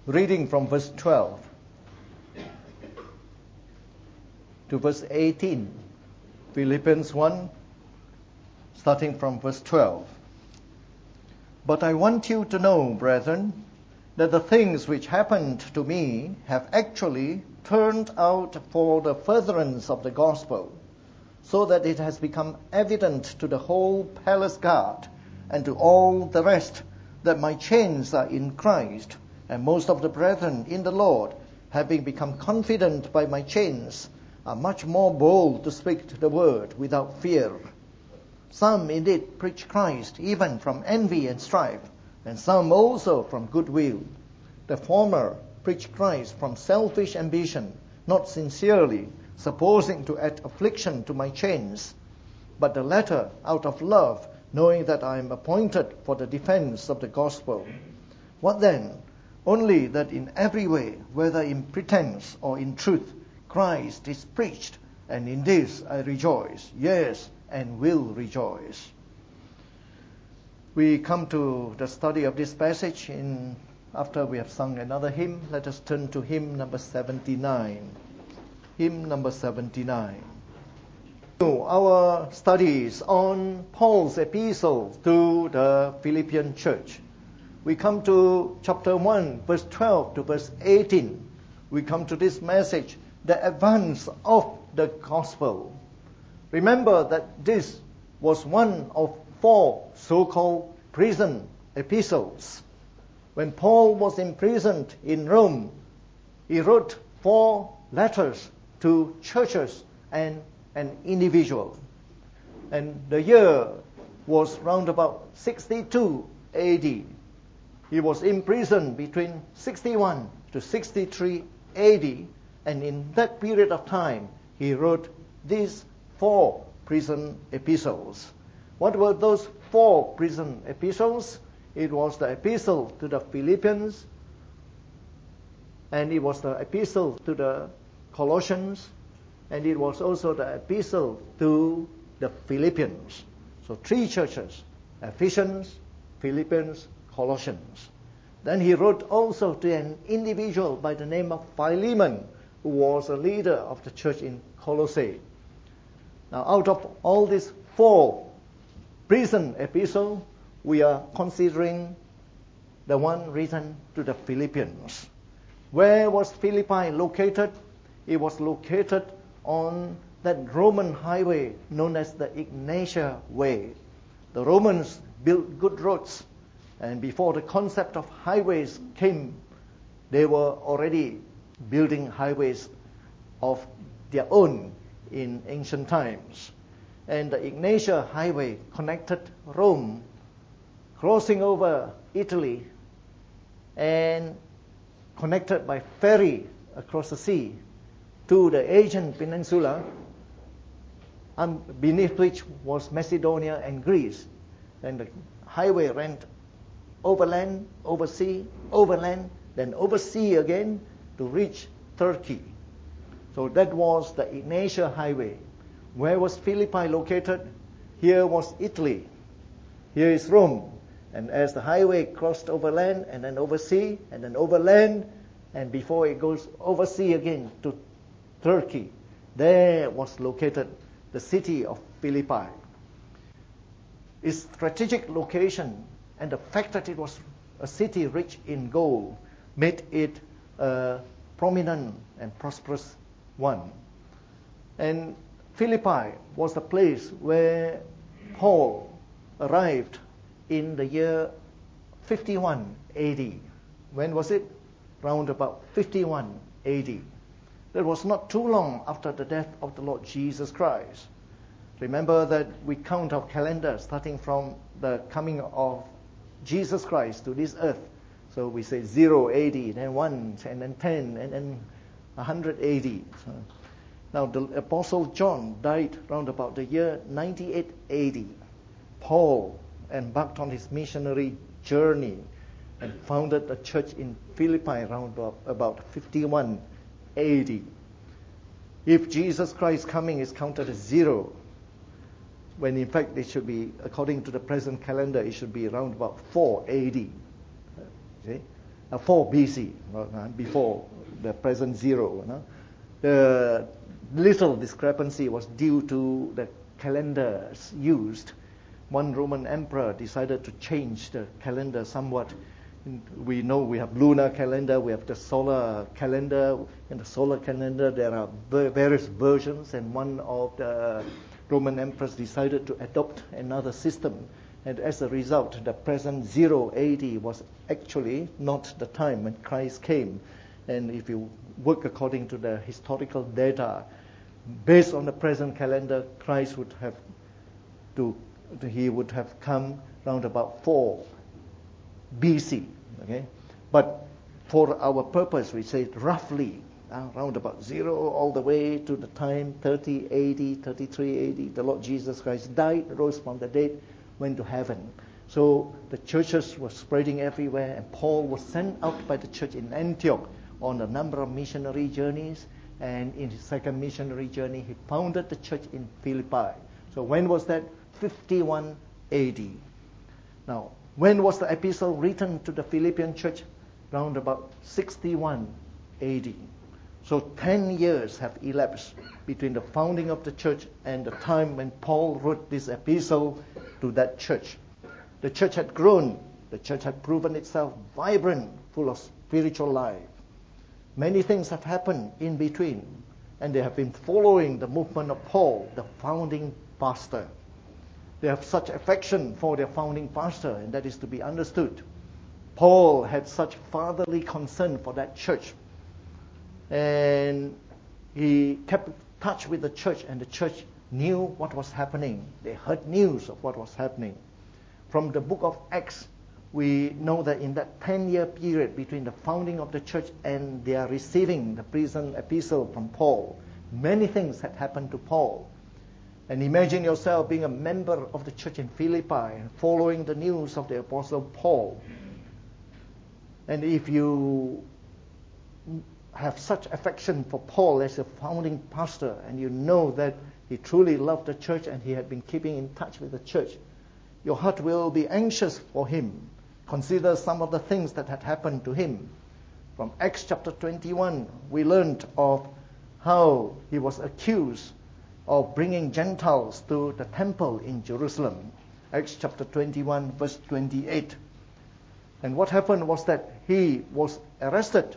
reading from verse 12 to verse 18. Philippians 1, starting from verse 12. But I want you to know, brethren, that the things which happened to me have actually turned out for the furtherance of the gospel, so that it has become evident to the whole palace guard and to all the rest that my chains are in Christ, and most of the brethren in the Lord, having become confident by my chains, are much more bold to speak the word without fear. Some indeed preach Christ even from envy and strife, and some also from goodwill. The former preach Christ from selfish ambition, not sincerely, supposing to add affliction to my chains, but the latter out of love, knowing that I am appointed for the defense of the gospel. What then? Only that in every way, whether in pretense or in truth, Christ is preached, and in this I rejoice, yes, and will rejoice. We come to the study of this passage after we have sung another hymn. Let us turn to hymn number 79. Hymn number 79. Our studies on Paul's epistle to the Philippian church. We come to chapter 1, verse 12 to verse 18. We come to this message, the advance of the gospel. Remember that this was one of 4 so-called prison epistles. When Paul was imprisoned in Rome, he wrote 4 letters to churches and an individual. And the year was round about 62 AD. He was imprisoned between 61 to 63 AD, and in that period of time, he wrote these 4 prison epistles. What were those 4 prison epistles? It was the epistle to the Philippians, and it was the epistle to the Colossians, and it was also the epistle to the Philippians. So 3 churches, Ephesians, Philippians, Colossians. Then he wrote also to an individual by the name of Philemon, who was a leader of the church in Colossae. Now, out of all these 4 prison epistles, we are considering the one written to the Philippians. Where was Philippi located? It was located on that Roman highway known as the Egnatia Way. The Romans built good roads, and before the concept of highways came, they were already building highways of their own in ancient times. And the Egnatia Highway connected Rome, crossing over Italy, and connected by ferry across the sea to the Asian peninsula, beneath which was Macedonia and Greece. And the highway ran overland, oversea, overland, then oversea again to reach Turkey. So that was the Egnatia Highway. Where was Philippi located? Here was Italy. Here is Rome. And as the highway crossed overland and then oversea and then overland, and before it goes oversea again to Turkey, there was located the city of Philippi. Its strategic location and the fact that it was a city rich in gold made it a prominent and prosperous one. And Philippi was the place where Paul arrived in the year 51 AD. When was it? Round about 51 AD. That was not too long after the death of the Lord Jesus Christ. Remember that we count our calendar starting from the coming of Jesus Christ to this earth. So we say 0 AD, then 1, and then 10, and then 100 AD. So now the Apostle John died round about the year 98 AD. Paul embarked on his missionary journey and founded a church in Philippi around about 51 AD. If Jesus Christ's coming is counted as 0, when in fact it should be, according to the present calendar, it should be around about 4 AD. See? 4 BC, before the present 0. The little discrepancy was due to the calendars used. One Roman emperor decided to change the calendar somewhat. We know we have lunar calendar, we have the solar calendar. In the solar calendar there are various versions, and one of the Roman emperors decided to adopt another system. And as a result, the present 0 AD was actually not the time when Christ came. And if you work according to the historical data, based on the present calendar, Christ would have come round about 4 BC. Okay, but for our purpose, we say roughly around about 0 all the way to the time 30 AD, 33 AD. The Lord Jesus Christ died, rose from the dead, went to heaven. So the churches were spreading everywhere, and Paul was sent out by the church in Antioch on a number of missionary journeys. And in his second missionary journey, he founded the church in Philippi. So when was that? 51 AD. Now, when was the epistle written to the Philippian church? Round about 61 AD. So 10 years have elapsed between the founding of the church and the time when Paul wrote this epistle to that church. The church had grown. The church had proven itself vibrant, full of spiritual life. Many things have happened in between, and they have been following the movement of Paul, the founding pastor. They have such affection for their founding pastor, and that is to be understood. Paul had such fatherly concern for that church, and he kept touch with the church, and the church knew what was happening. They heard news of what was happening. From the book of Acts, we know that in that 10-year period between the founding of the church and their receiving the prison epistle from Paul, many things had happened to Paul. And imagine yourself being a member of the church in Philippi and following the news of the Apostle Paul. And if you have such affection for Paul as a founding pastor, and you know that he truly loved the church and he had been keeping in touch with the church, your heart will be anxious for him. Consider some of the things that had happened to him. From Acts chapter 21, we learned of how he was accused of bringing Gentiles to the temple in Jerusalem. Acts chapter 21, verse 28. And what happened was that he was arrested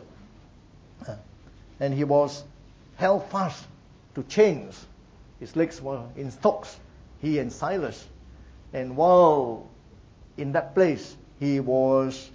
and he was held fast to chains. His legs were in stocks, he and Silas. And while in that place, he was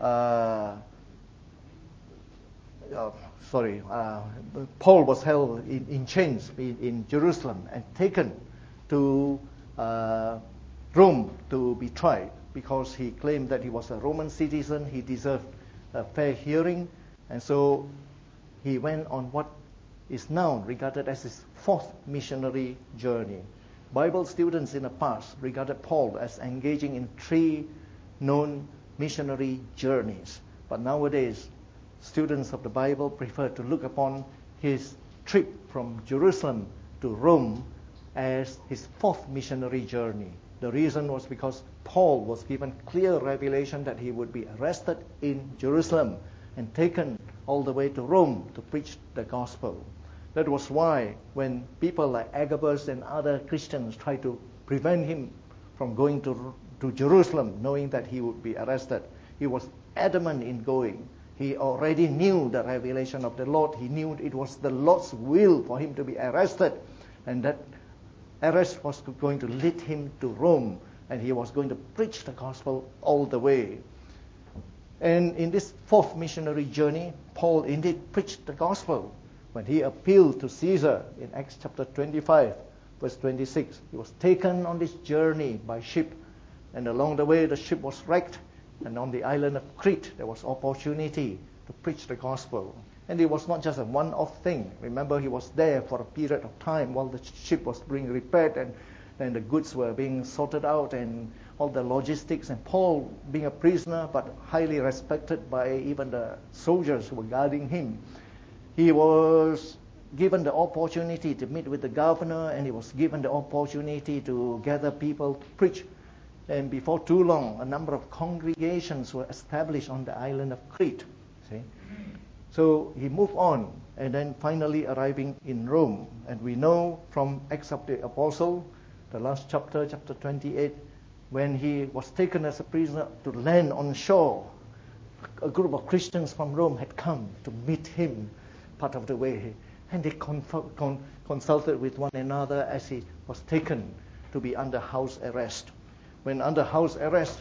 Paul was held in chains in Jerusalem and taken to Rome to be tried because he claimed that he was a Roman citizen. He deserved a fair hearing, and so he went on what is now regarded as his 4th missionary journey. Bible students in the past regarded Paul as engaging in 3 known missionary journeys, but nowadays students of the Bible prefer to look upon his trip from Jerusalem to Rome as his 4th missionary journey. The reason was because Paul was given clear revelation that he would be arrested in Jerusalem and taken all the way to Rome to preach the gospel. That was why when people like Agabus and other Christians tried to prevent him from going to Jerusalem, knowing that he would be arrested, he was adamant in going. He already knew the revelation of the Lord. He knew it was the Lord's will for him to be arrested, and that arrest was going to lead him to Rome, and he was going to preach the gospel all the way. And in this 4th missionary journey, Paul indeed preached the gospel. When he appealed to Caesar in Acts chapter 25, verse 26, he was taken on this journey by ship, and along the way the ship was wrecked, and on the island of Crete there was opportunity to preach the gospel. And it was not just a one-off thing. Remember, he was there for a period of time while the ship was being repaired and the goods were being sorted out and all the logistics. And Paul, being a prisoner but highly respected by even the soldiers who were guarding him, he was given the opportunity to meet with the governor, and he was given the opportunity to gather people to preach. And before too long, a number of congregations were established on the island of Crete. See? So he moved on, and then finally arriving in Rome. And we know from Acts of the Apostle, the last chapter, chapter 28, when he was taken as a prisoner to land on shore, a group of Christians from Rome had come to meet him part of the way. And they consulted with one another as he was taken to be under house arrest. When under house arrest,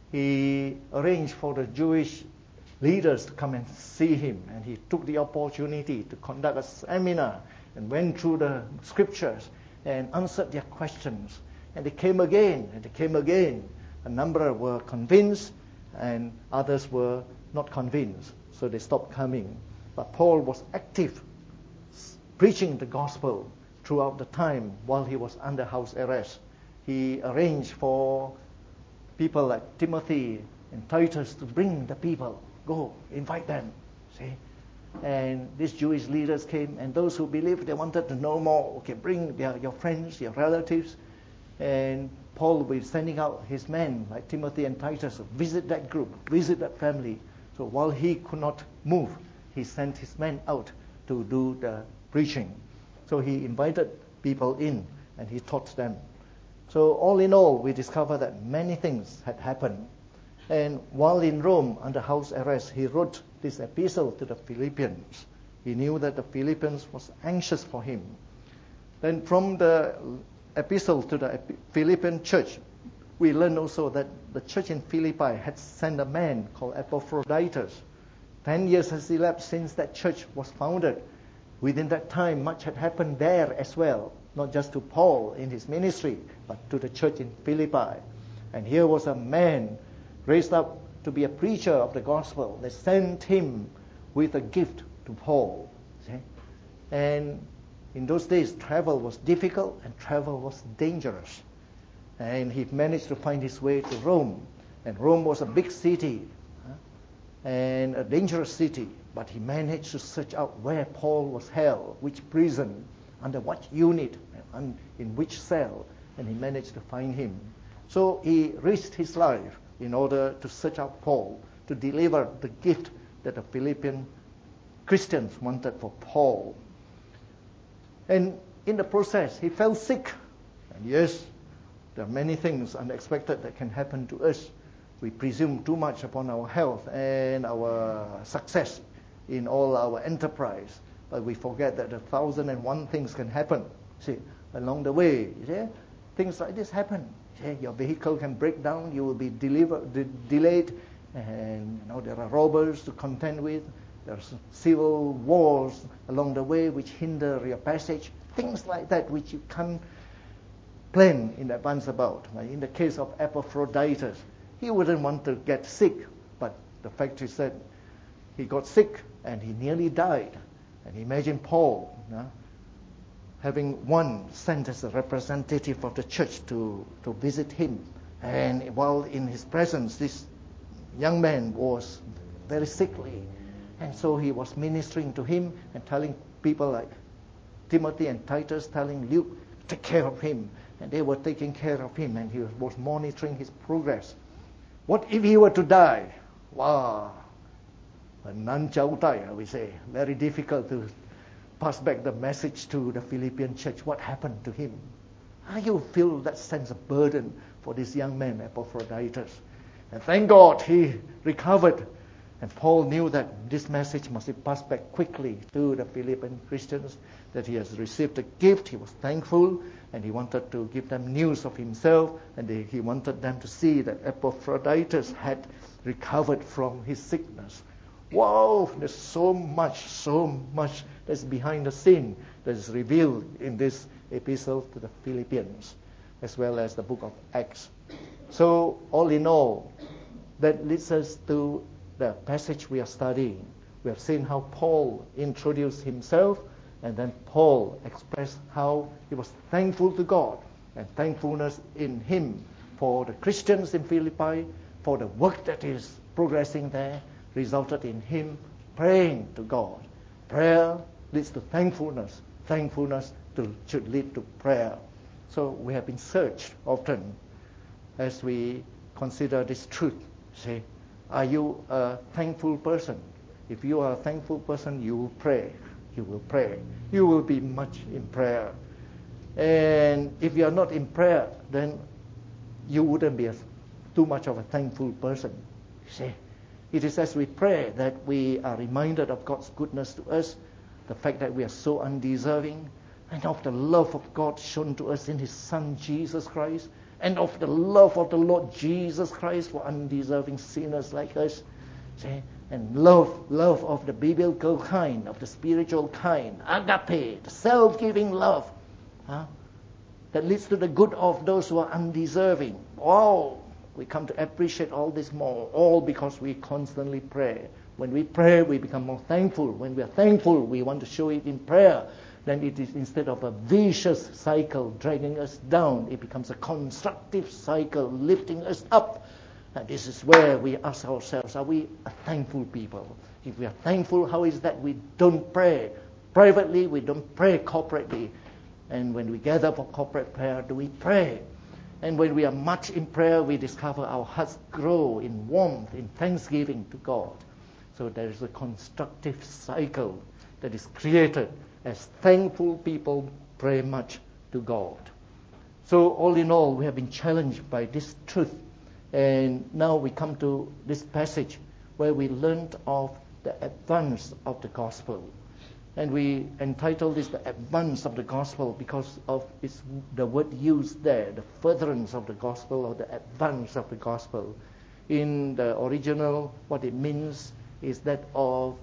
he arranged for the Jewish leaders to come and see him. And he took the opportunity to conduct a seminar and went through the scriptures and answered their questions. And they came again, and they came again. A number were convinced, and others were not convinced. So they stopped coming. But Paul was active, preaching the gospel throughout the time while he was under house arrest. He arranged for people like Timothy and Titus to bring the people. Go, invite them. See? And these Jewish leaders came, and those who believed, they wanted to know more. Okay, bring your friends, your relatives. And Paul will be sending out his men, like Timothy and Titus, to visit that group, visit that family. So while he could not move, he sent his men out to do the preaching. So he invited people in, and he taught them. So all in all, we discover that many things had happened. And while in Rome, under house arrest, he wrote this epistle to the Philippians. He knew that the Philippians was anxious for him. Then from the epistle to the Philippian church, we learn also that the church in Philippi had sent a man called Epaphroditus. 10 years has elapsed since that church was founded. Within that time, much had happened there as well, not just to Paul in his ministry, but to the church in Philippi. And here was a man raised up to be a preacher of the gospel. They sent him with a gift to Paul. See? And in those days, travel was difficult and travel was dangerous. And he managed to find his way to Rome. And Rome was a big city and a dangerous city. But he managed to search out where Paul was held, which prison, under what unit, and in which cell. And he managed to find him. So he risked his life in order to search out Paul, to deliver the gift that the Philippian Christians wanted for Paul. And in the process, he fell sick. And yes, there are many things unexpected that can happen to us. We presume too much upon our health and our success in all our enterprise. But we forget that 1,001 things can happen. See, along the way, things like this happen. Your vehicle can break down, you will be delayed, and there are robbers to contend with. There's civil wars along the way which hinder your passage. Things like that which you can't plan in advance about. In the case of Epaphroditus, he wouldn't want to get sick, but the fact is that he got sick and he nearly died. And imagine Paul having one sent as a representative of the church to visit him. And while in his presence, this young man was very sickly. And so he was ministering to him and telling people like Timothy and Titus, telling Luke, take care of him. And they were taking care of him, and he was monitoring his progress. What if he were to die? Wow. Nan chau tai, we say. Very difficult to pass back the message to the Philippian church. What happened to him? You feel that sense of burden for this young man, Epaphroditus. And thank God he recovered. And Paul knew that this message must be passed back quickly to the Philippian Christians, that he has received a gift. He was thankful, and he wanted to give them news of himself, and he wanted them to see that Epaphroditus had recovered from his sickness. Wow, there's so much that's behind the scene that is revealed in this epistle to the Philippians, as well as the book of Acts. So, all in all, that leads us to the passage we are studying. We have seen how Paul introduced himself, and then Paul expressed how he was thankful to God, and thankfulness in him for the Christians in Philippi, for the work that is progressing there, resulted in him praying to God. Prayer leads to thankfulness. Thankfulness should lead to prayer. So we have been searched often as we consider this truth. See, are you a thankful person? If you are a thankful person, you will pray. You will pray. You will be much in prayer. And if you are not in prayer, then you wouldn't be too much of a thankful person. See, it is as we pray that we are reminded of God's goodness to us, the fact that we are so undeserving, and of the love of God shown to us in His Son Jesus Christ, and of the love of the Lord Jesus Christ for undeserving sinners like us. See? And love of the biblical kind, of the spiritual kind, agape, the self-giving love, that leads to the good of those who are undeserving. Oh, we come to appreciate all this more, all because we constantly pray. When we pray, we become more thankful. When we are thankful, we want to show it in prayer. Then it is, instead of a vicious cycle dragging us down, it becomes a constructive cycle lifting us up. And this is where we ask ourselves, are we a thankful people? If we are thankful, how is that we don't pray privately, we don't pray corporately? And when we gather for corporate prayer, do we pray? And when we are much in prayer, we discover our hearts grow in warmth, in thanksgiving to God. So there is a constructive cycle that is created as thankful people pray much to God. So all in all, we have been challenged by this truth. And now we come to this passage where we learned of the advance of the gospel. And we entitle this the advance of the gospel because of the word used there, the furtherance of the gospel or the advance of the gospel. In the original, what it means is that of,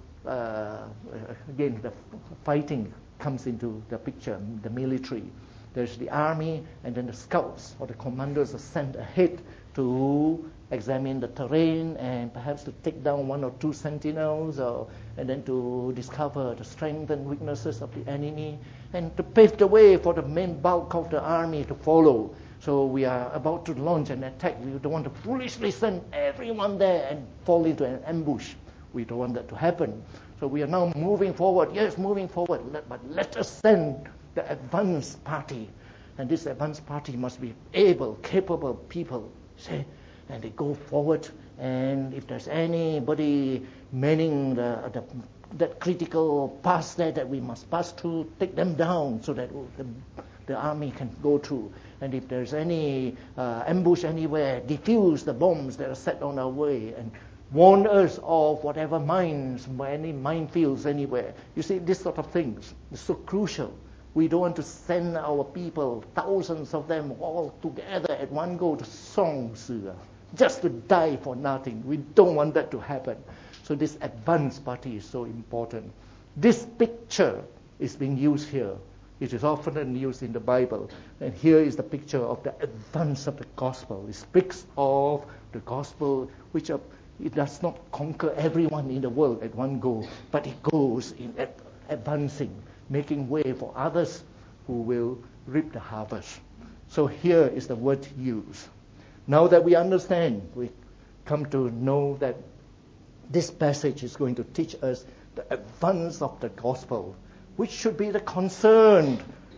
again, the fighting comes into the picture, the military. There's the army, and then the scouts or the commanders are sent ahead to examine the terrain and perhaps to take down one or two sentinels, and then to discover the strengths and weaknesses of the enemy, and to pave the way for the main bulk of the army to follow. So we are about to launch an attack. We don't want to foolishly send everyone there and fall into an ambush. We don't want that to happen. So we are now moving forward. Yes, moving forward. But let us send the advance party. And this advance party must be able, capable people. See? And they go forward. And if there's anybody manning that critical pass there that we must pass through, take them down so that the army can go through. And if there's any ambush anywhere, defuse the bombs that are set on our way and warn us of whatever mines, any minefields anywhere. You see, this sort of things is so crucial. We don't want to send our people, thousands of them, all together at one go to Song Si, just to die for nothing. We don't want that to happen. So this advance party is so important. This picture is being used here. It is often used in the Bible. And here is the picture of the advance of the gospel. It speaks of the gospel which it does not conquer everyone in the world at one go, but it goes in advancing, making way for others who will reap the harvest. So here is the word used. Now that we understand, we come to know that this passage is going to teach us the advance of the gospel, which should be the concern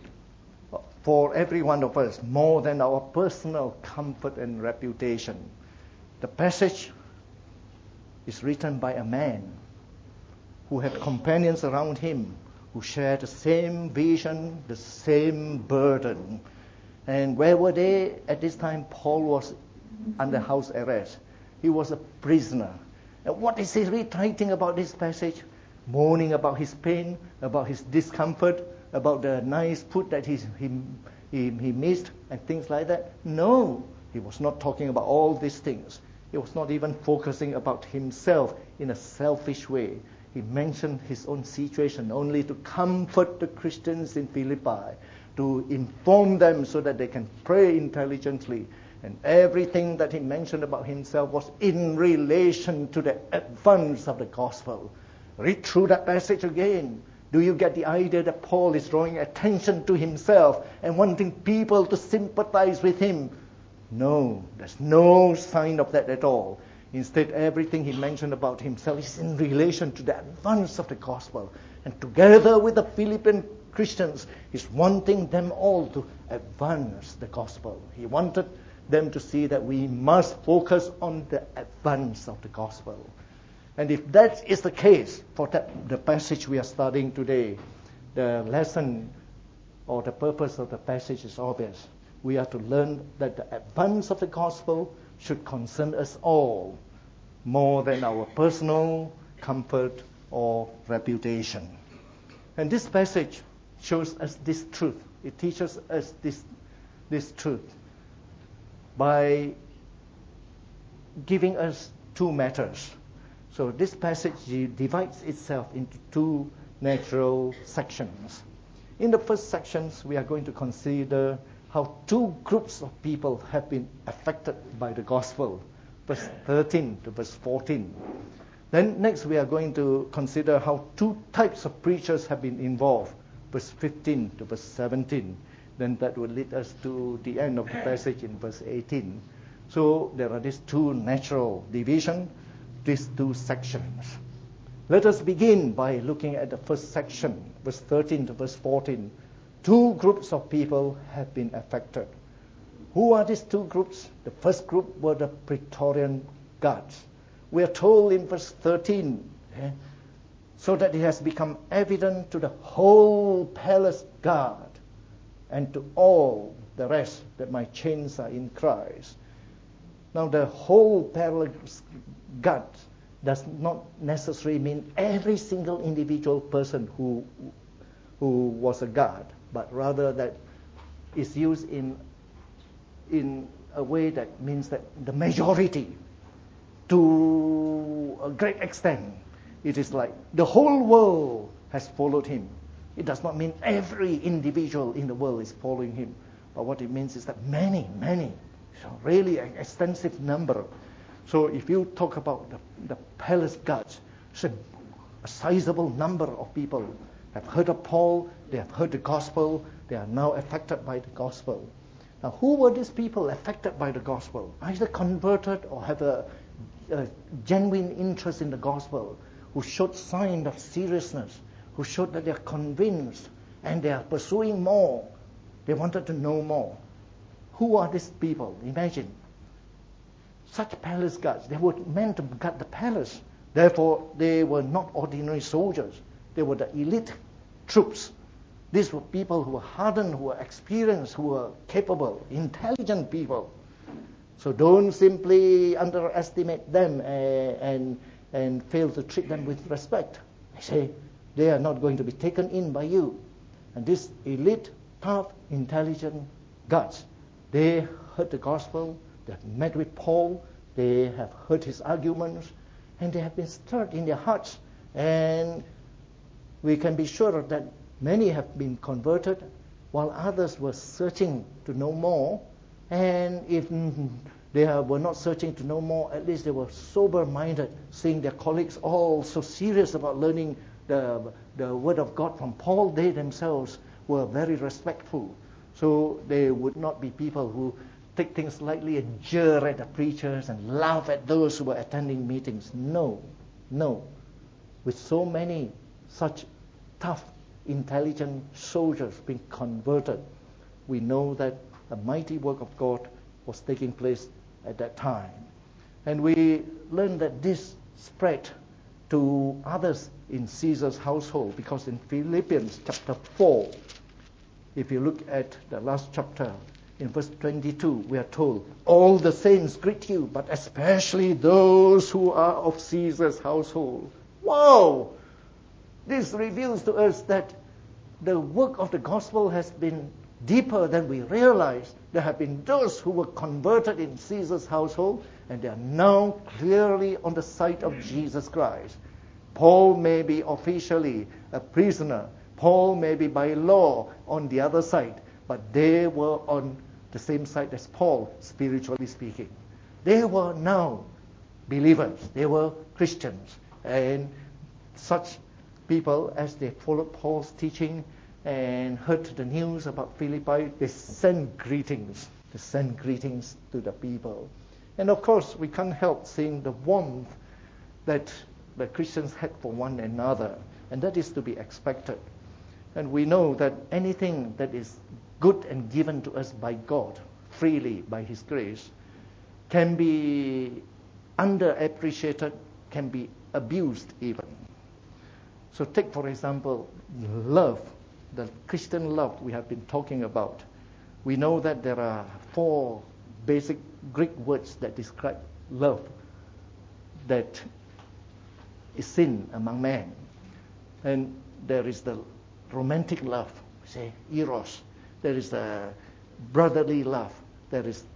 for every one of us, more than our personal comfort and reputation. The passage is written by a man who had companions around him who shared the same vision, the same burden. And where were they at this time? Paul was under house arrest. He was a prisoner. And what is he writing about this passage? Moaning about his pain, about his discomfort, about the nice food that he missed and things like that? No, he was not talking about all these things. He was not even focusing about himself in a selfish way. He mentioned his own situation only to comfort the Christians in Philippi, to inform them so that they can pray intelligently. And everything that he mentioned about himself was in relation to the advance of the gospel. Read through that passage again. Do you get the idea that Paul is drawing attention to himself and wanting people to sympathize with him? No, there's no sign of that at all. Instead, everything he mentioned about himself is in relation to the advance of the gospel. And together with the Philippian Christians, he's wanting them all to advance the gospel. He wanted them to see that we must focus on the advance of the gospel. And if that is the case for the passage we are studying today, the lesson or the purpose of the passage is obvious. We are to learn that the advance of the gospel should concern us all more than our personal comfort or reputation. And this passage shows us this truth. It teaches us this truth by giving us two matters. So this passage divides itself into two natural sections. In the first sections, we are going to consider how two groups of people have been affected by the gospel, verse 13 to verse 14. Then next we are going to consider how two types of preachers have been involved, verse 15 to verse 17. Then that will lead us to the end of the passage in verse 18. So there are these two natural divisions, these two sections. Let us begin by looking at the first section, verse 13 to verse 14. Two groups of people have been affected. Who are these two groups? The first group were the Praetorian Guards. We are told in verse 13, so that it has become evident to the whole palace guard and to all the rest that my chains are in Christ. Now the whole palace guard does not necessarily mean every single individual person who was a guard, but rather that is used in a way that means that the majority, to a great extent, it is like the whole world has followed him. It does not mean every individual in the world is following him, but what it means is that many, so really an extensive number. So if you talk about the palace guards, so a sizable number of people have heard of Paul, they have heard the gospel, they are now affected by the gospel. Now, who were these people affected by the gospel? Either converted or have a genuine interest in the gospel, who showed signs of seriousness, who showed that they are convinced and they are pursuing more. They wanted to know more. Who are these people? Imagine. Such palace guards, they were meant to guard the palace. Therefore, they were not ordinary soldiers. They were the elite troops. These were people who were hardened, who were experienced, who were capable, intelligent people. So don't simply underestimate them and fail to treat them with respect. I say, they are not going to be taken in by you. And these elite, tough, intelligent guards, they heard the gospel, they have met with Paul, they have heard his arguments, and they have been stirred in their hearts. And we can be sure that many have been converted, while others were searching to know more. And if they were not searching to know more, at least they were sober-minded, seeing their colleagues all so serious about learning the word of God from Paul. They themselves were very respectful. So they would not be people who take things lightly and jeer at the preachers and laugh at those who were attending meetings. No. With so many such tough, intelligent soldiers being converted, we know that a mighty work of God was taking place at that time. And we learn that this spread to others in Caesar's household, because in Philippians chapter 4, if you look at the last chapter, in verse 22, we are told, all the saints greet you, but especially those who are of Caesar's household. Wow! This reveals to us that the work of the gospel has been deeper than we realize. There have been those who were converted in Caesar's household, and they are now clearly on the side of Jesus Christ. Paul may be officially a prisoner. Paul may be by law on the other side, but they were on the same side as Paul, spiritually speaking. They were now believers. They were Christians. And such people, as they followed Paul's teaching and heard the news about Philippi, they sent greetings. They sent greetings to the people. And of course, we can't help seeing the warmth that the Christians had for one another. And that is to be expected. And we know that anything that is good and given to us by God freely by His grace can be underappreciated, can be abused even. So take, for example, love, the Christian love we have been talking about. We know that there are 4 basic Greek words that describe love that is seen among men. And there is the romantic love, say eros. There is the brotherly love. There is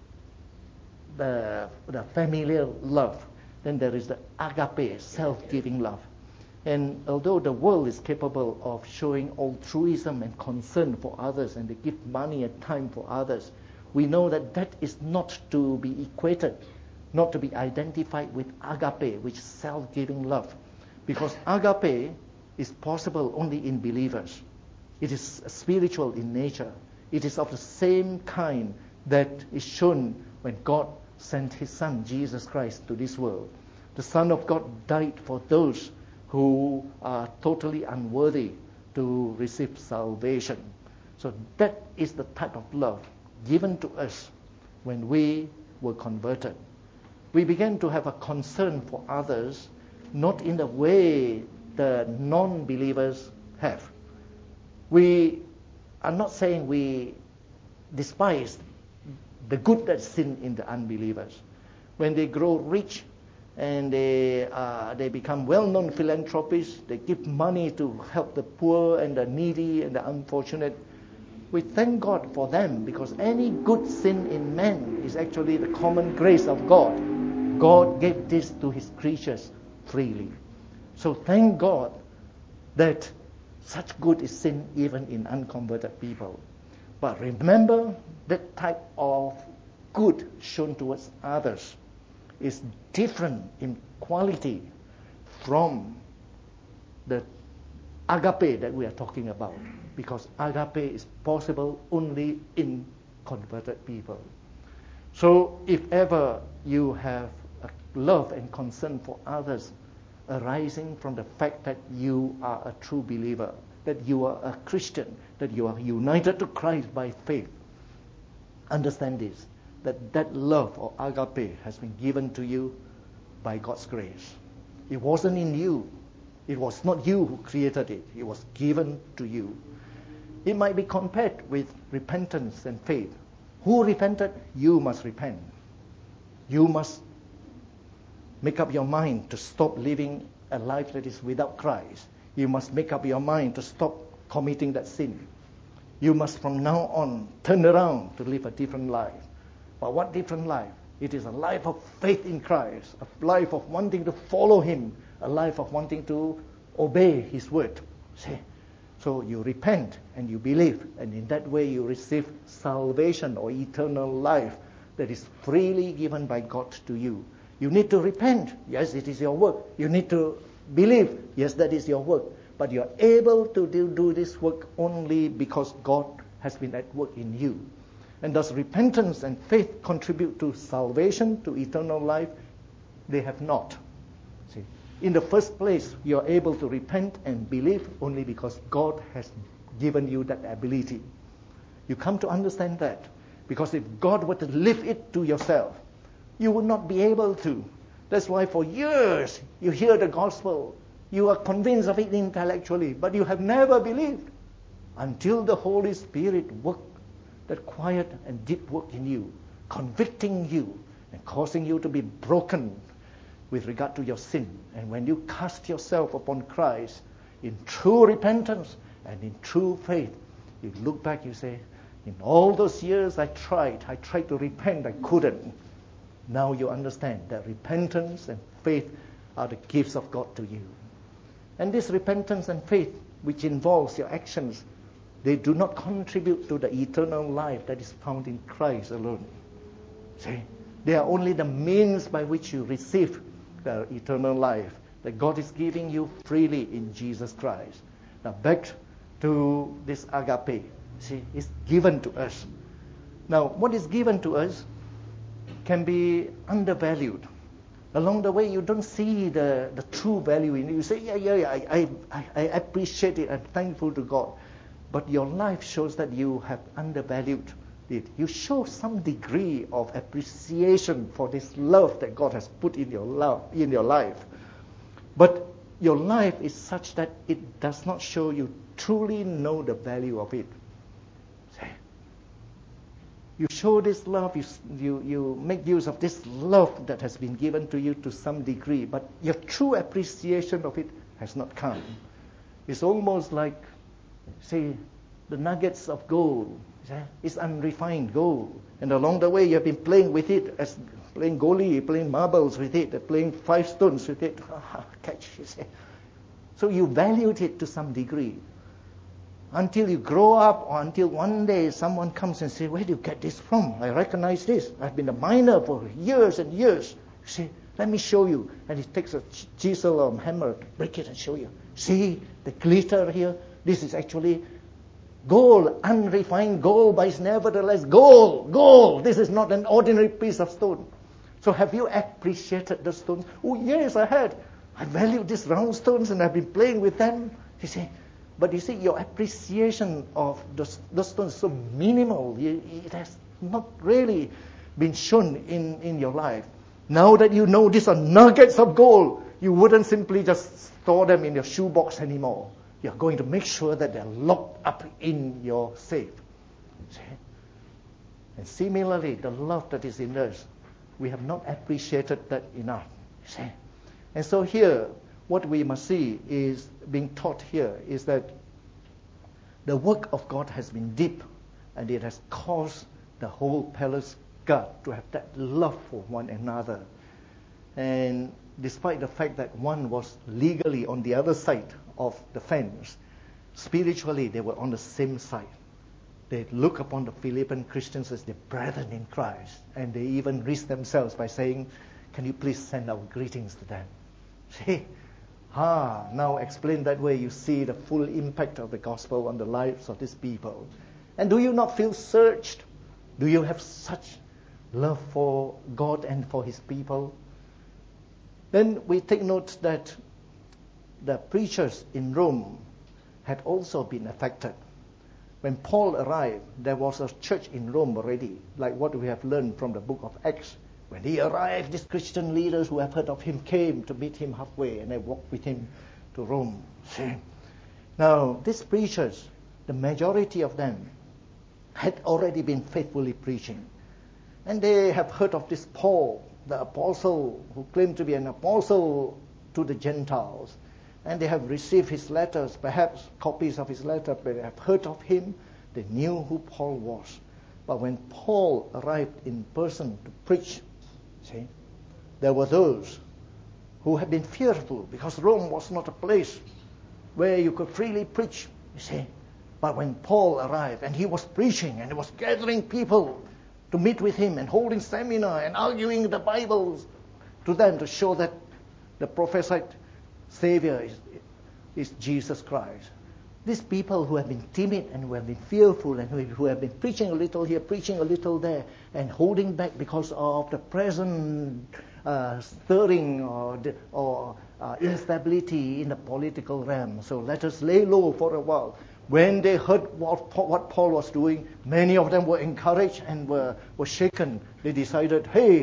the familial love. Then there is the agape, self-giving love. And although the world is capable of showing altruism and concern for others, and they give money and time for others, we know that that is not to be equated, not to be identified with agape, which is self-giving love. Because agape is possible only in believers. It is spiritual in nature. It is of the same kind that is shown when God sent His Son, Jesus Christ, to this world. The Son of God died for those who are totally unworthy to receive salvation. So that is the type of love given to us when we were converted. We began to have a concern for others, not in the way the non-believers have. We are not saying we despise the good that's seen in the unbelievers. When they grow rich and they become well-known philanthropists, they give money to help the poor and the needy and the unfortunate, we thank God for them, because any good sin in man is actually the common grace of God. God gave this to His creatures freely. So thank God that such good is seen even in unconverted people. But remember, that type of good shown towards others is different in quality from the agape that we are talking about, because agape is possible only in converted people. So if ever you have a love and concern for others arising from the fact that you are a true believer, that you are a Christian, that you are united to Christ by faith, understand this, that love or agape has been given to you by God's grace. It wasn't in you. It was not you who created it. It was given to you. It might be compared with repentance and faith. Who repented? You must repent. You must make up your mind to stop living a life that is without Christ. You must make up your mind to stop committing that sin. You must from now on turn around to live a different life. But what different life? It is a life of faith in Christ, a life of wanting to follow Him, a life of wanting to obey His word. See? So you repent and you believe, and in that way you receive salvation or eternal life that is freely given by God to you. You need to repent. Yes, it is your work. You need to believe. Yes, that is your work. But you are able to do this work only because God has been at work in you. And does repentance and faith contribute to salvation, to eternal life? They have not. See, in the first place, you are able to repent and believe only because God has given you that ability. You come to understand that. Because if God were to leave it to yourself, you would not be able to. That's why for years you hear the gospel, you are convinced of it intellectually, but you have never believed until the Holy Spirit worked that quiet and deep work in you, convicting you and causing you to be broken with regard to your sin. And when you cast yourself upon Christ in true repentance and in true faith, you look back, you say, in all those years I tried to repent, I couldn't. Now you understand that repentance and faith are the gifts of God to you. And this repentance and faith, which involves your actions, they do not contribute to the eternal life that is found in Christ alone. See, they are only the means by which you receive the eternal life that God is giving you freely in Jesus Christ. Now back to this agape. See, it's given to us. Now, what is given to us can be undervalued. Along the way, you don't see the true value in it. You say, I appreciate it. I'm thankful to God. But your life shows that you have undervalued did. You show some degree of appreciation for this love that God has put in your life. But your life is such that it does not show you truly know the value of it. You show this love, you make use of this love that has been given to you to some degree, but your true appreciation of it has not come. It's almost like, say, the nuggets of gold. It's unrefined gold. And along the way, you have been playing with it, as playing goalie, playing marbles with it, playing 5 stones with it. Catch, you see. So you valued it to some degree. Until you grow up, or until one day someone comes and says, where do you get this from? I recognize this. I've been a miner for years and years. You see, let me show you. And he takes a chisel or hammer to break it and show you. See, the glitter here, this is actually gold, unrefined gold, but it's nevertheless gold, gold. This is not an ordinary piece of stone. So have you appreciated the stones? Oh, yes, I had. I value these round stones and I've been playing with them. You see, but you see, your appreciation of the stones is so minimal. It has not really been shown in your life. Now that you know these are nuggets of gold, you wouldn't simply just store them in your shoebox anymore. You're going to make sure that they're locked up in your safe. See? And similarly, the love that is in us, we have not appreciated that enough. See? And so here, what we must see is being taught here is that the work of God has been deep, and it has caused the whole palace guard to have that love for one another. And despite the fact that one was legally on the other side of the fence, spiritually they were on the same side. They look upon the Philippian Christians as their brethren in Christ, and they even risk themselves by saying, can you please send our greetings to them? See? Now explained that way, you see the full impact of the gospel on the lives of these people. And do you not feel surged? Do you have such love for God and for His people? Then we take note that the preachers in Rome had also been affected. When Paul arrived, there was a church in Rome already, like what we have learned from the book of Acts. When he arrived, these Christian leaders who have heard of him came to meet him halfway, and they walked with him to Rome. See? Now, these preachers, the majority of them, had already been faithfully preaching. And they have heard of this Paul, the apostle, who claimed to be an apostle to the Gentiles. And they have received his letters, perhaps copies of his letter, but they have heard of him. They knew who Paul was. But when Paul arrived in person to preach, see, there were those who had been fearful because Rome was not a place where you could freely preach, you see. But when Paul arrived and he was preaching and he was gathering people to meet with him and holding seminar and arguing the Bibles to them to show that the prophesied Savior is Jesus Christ. These people who have been timid and who have been fearful and who have been preaching a little here, preaching a little there, and holding back because of the present stirring or instability in the political realm. So let us lay low for a while. When they heard what Paul was doing, many of them were encouraged and were shaken. They decided, hey,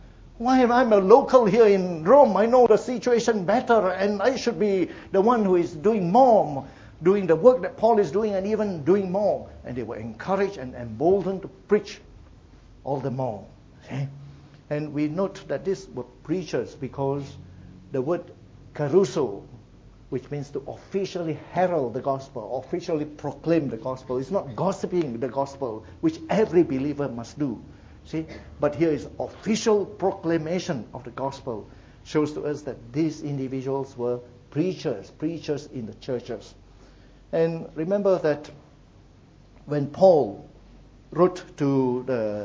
why am I a local here in Rome? I know the situation better, and I should be the one who is doing more, doing the work that Paul is doing, and even doing more. And they were encouraged and emboldened to preach all the more. Okay? And we note that these were preachers because the word caruso, which means to officially herald the gospel, officially proclaim the gospel. It's not gossiping the gospel, which every believer must do. See? But here is official proclamation of the gospel. Shows to us that these individuals were preachers in the churches. And remember that when Paul wrote to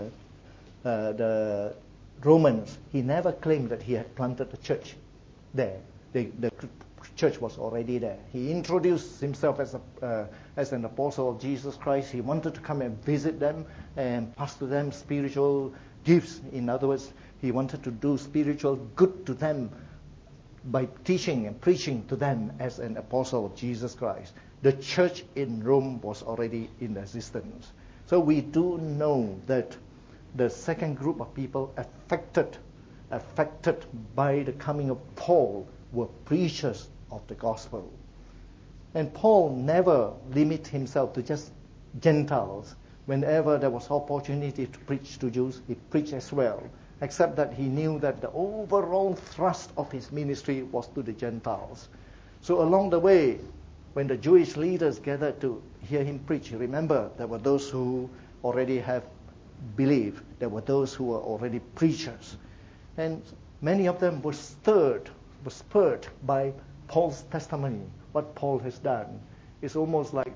the Romans, he never claimed that he had planted a church there. The church was already there. He introduced himself as an apostle of Jesus Christ. He wanted to come and visit them and pass to them spiritual gifts. In other words, he wanted to do spiritual good to them by teaching and preaching to them as an apostle of Jesus Christ. The church in Rome was already in existence. So we do know that the second group of people affected by the coming of Paul were preachers of the gospel. And Paul never limited himself to just Gentiles. Whenever there was opportunity to preach to Jews, he preached as well, except that he knew that the overall thrust of his ministry was to the Gentiles. So along the way, when the Jewish leaders gathered to hear him preach, remember, there were those who already have believed. There were those who were already preachers. And many of them were spurred by Paul's testimony, what Paul has done. It's almost like,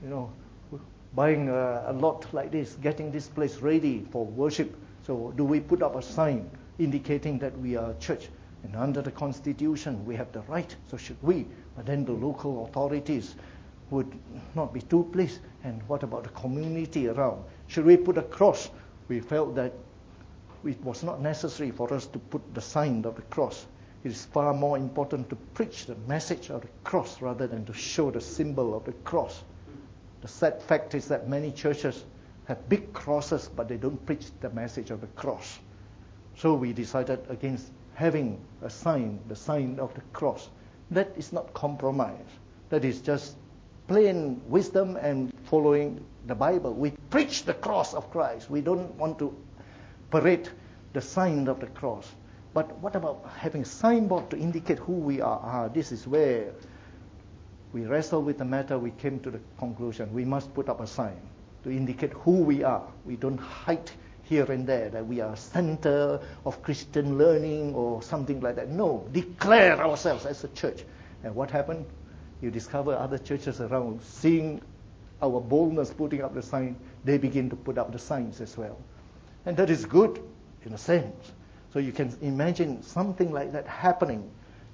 buying a lot like this, getting this place ready for worship. So do we put up a sign indicating that we are a church? And under the Constitution, we have the right, so should we. But then the local authorities would not be too pleased. And what about the community around? Should we put a cross? We felt that it was not necessary for us to put the sign of the cross. It is far more important to preach the message of the cross rather than to show the symbol of the cross. The sad fact is that many churches have big crosses, but they don't preach the message of the cross. So we decided against having a sign, the sign of the cross. That is not compromise. That is just plain wisdom and following the Bible. We preach the cross of Christ. We don't want to parade the sign of the cross. But what about having a signboard to indicate who we are? This is where we wrestled with the matter. We came to the conclusion we must put up a sign to indicate who we are. We don't hide here and there that we are a center of Christian learning or something like that. No, declare ourselves as a church. And what happened? You discover other churches around, seeing our boldness putting up the sign, they begin to put up the signs as well. And that is good in a sense. So you can imagine something like that happening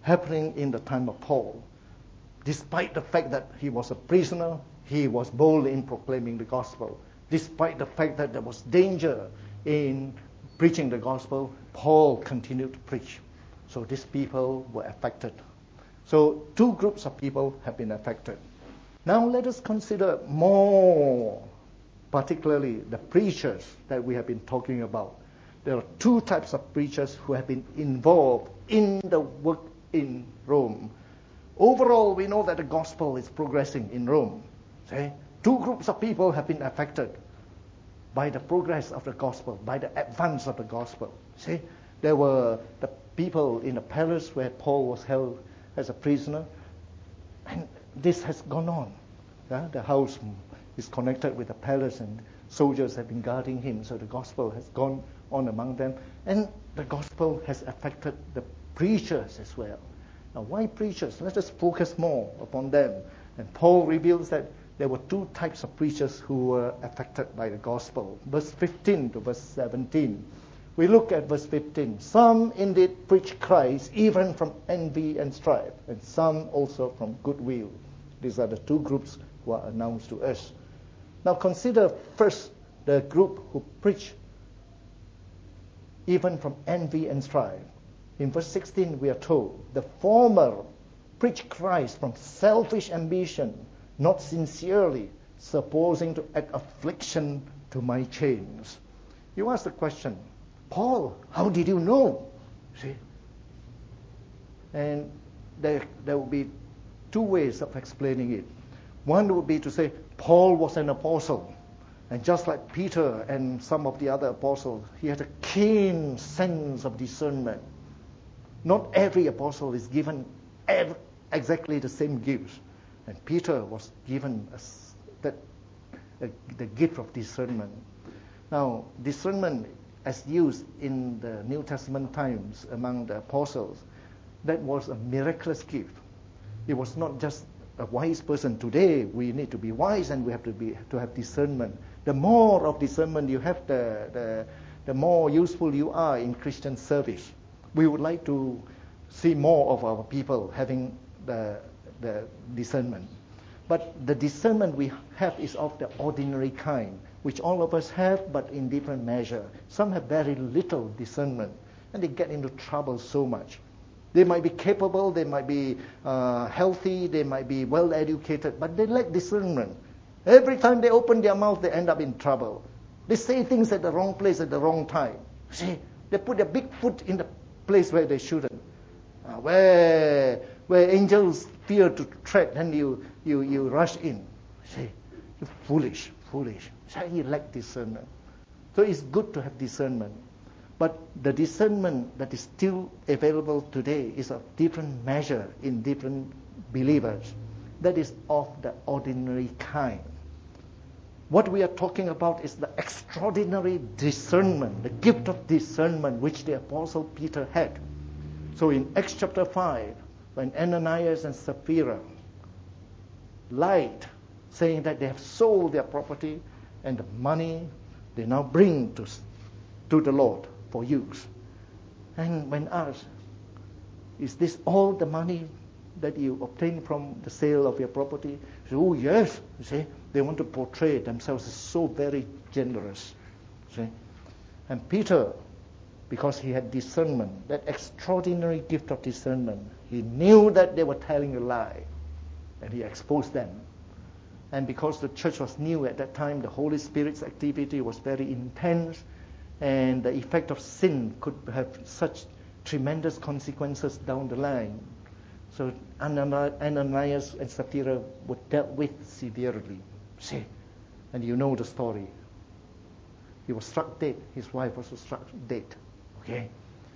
in the time of Paul. Despite the fact that he was a prisoner, he was bold in proclaiming the gospel. Despite the fact that there was danger in preaching the gospel, Paul continued to preach. So these people were affected. So two groups of people have been affected. Now let us consider more particularly the preachers that we have been talking about. There are two types of preachers who have been involved in the work in Rome. Overall, we know that the gospel is progressing in Rome. See? Two groups of people have been affected by the progress of the gospel, by the advance of the gospel. See? There were the people in the palace where Paul was held as a prisoner, and this has gone on. Yeah? The house is connected with the palace, and soldiers have been guarding him, so the gospel has gone on among them, and the gospel has affected the preachers as well. Now, why preachers? Let us focus more upon them. And Paul reveals that there were two types of preachers who were affected by the gospel. Verse 15 to verse 17. We look at verse 15. Some indeed preach Christ even from envy and strife, and some also from goodwill. These are the two groups who are announced to us. Now consider first the group who preach even from envy and strife. In verse 16 we are told, the former preach Christ from selfish ambition, not sincerely, supposing to add affliction to my chains. You ask the question, Paul, how did you know? See? And there will be two ways of explaining it. One would be to say, Paul was an apostle. And just like Peter and some of the other apostles, he had a keen sense of discernment. Not every apostle is given exactly the same gifts. And Peter was given the gift of discernment. Now, discernment as used in the New Testament times among the apostles, that was a miraculous gift. It was not just a wise person. Today, we need to be wise and we have to have discernment. The more of discernment you have, the more useful you are in Christian service. We would like to see more of our people having the discernment. But the discernment we have is of the ordinary kind, which all of us have, but in different measure. Some have very little discernment, and they get into trouble so much. They might be capable, they might be healthy, they might be well educated, but they lack discernment. Every time they open their mouth, they end up in trouble. They say things at the wrong place at the wrong time. See, they put their big foot in the place where they shouldn't. Where angels fear to tread, then you rush in. See, you're foolish. So you lack discernment. So it's good to have discernment. But the discernment that is still available today is of different measure in different believers. That is of the ordinary kind. What we are talking about is the extraordinary discernment, the gift of discernment which the Apostle Peter had. So in Acts chapter 5, when Ananias and Sapphira lied, saying that they have sold their property and the money they now bring to the Lord for use. And when asked, is this all the money that you obtained from the sale of your property? He said, oh yes. You see, they want to portray themselves as so very generous. See? And Peter, because he had discernment, that extraordinary gift of discernment, he knew that they were telling a lie, and he exposed them. And because the church was new at that time, the Holy Spirit's activity was very intense, and the effect of sin could have such tremendous consequences down the line. So Ananias and Sapphira were dealt with severely. See, and you know the story. He was struck dead. His wife was struck dead. Okay.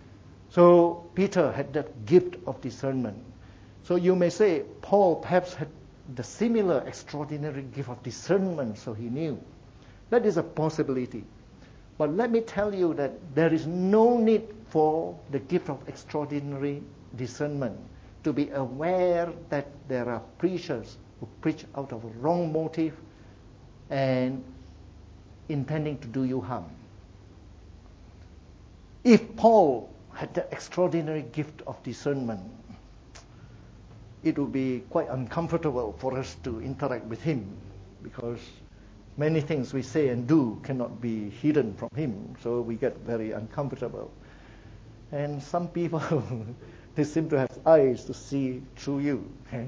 So Peter had that gift of discernment. So you may say Paul perhaps had the similar extraordinary gift of discernment, so he knew. That is a possibility. But let me tell you that there is no need for the gift of extraordinary discernment to be aware that there are preachers who preach out of a wrong motive and intending to do you harm. If Paul had the extraordinary gift of discernment, it would be quite uncomfortable for us to interact with him, because many things we say and do cannot be hidden from him, so we get very uncomfortable. And some people, they seem to have eyes to see through you, okay?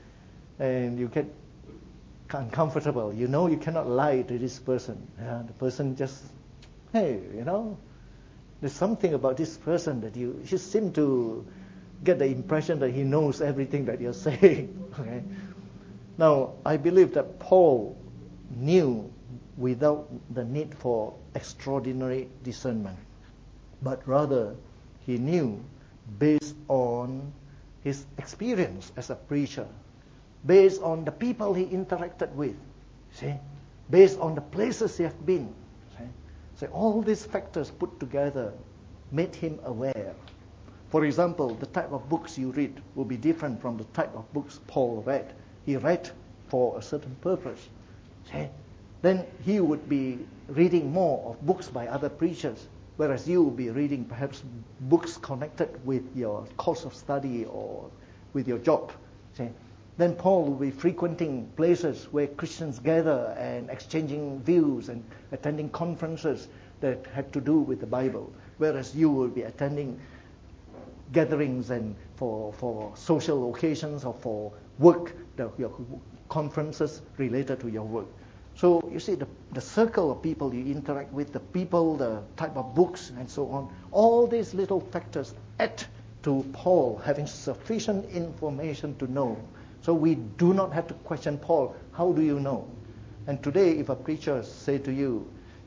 And you get uncomfortable. You know you cannot lie to this person. The person just, hey, there's something about this person that you just seem to get the impression that he knows everything that you're saying. Okay? Now, I believe that Paul knew without the need for extraordinary discernment, but rather he knew based on his experience as a preacher, based on the people he interacted with, see, based on the places he had been. See? So all these factors put together made him aware. For example, the type of books you read will be different from the type of books Paul read. He read for a certain purpose. See? Then he would be reading more of books by other preachers, whereas you will be reading perhaps books connected with your course of study or with your job. See? Then Paul will be frequenting places where Christians gather and exchanging views and attending conferences that had to do with the Bible, whereas you will be attending gatherings and for social occasions or for work, your conferences related to your work. So you see the circle of people you interact with, the people, the type of books and so on, all these little factors add to Paul having sufficient information to know. So we do not have to question Paul, how do you know? And today if a preacher say to you,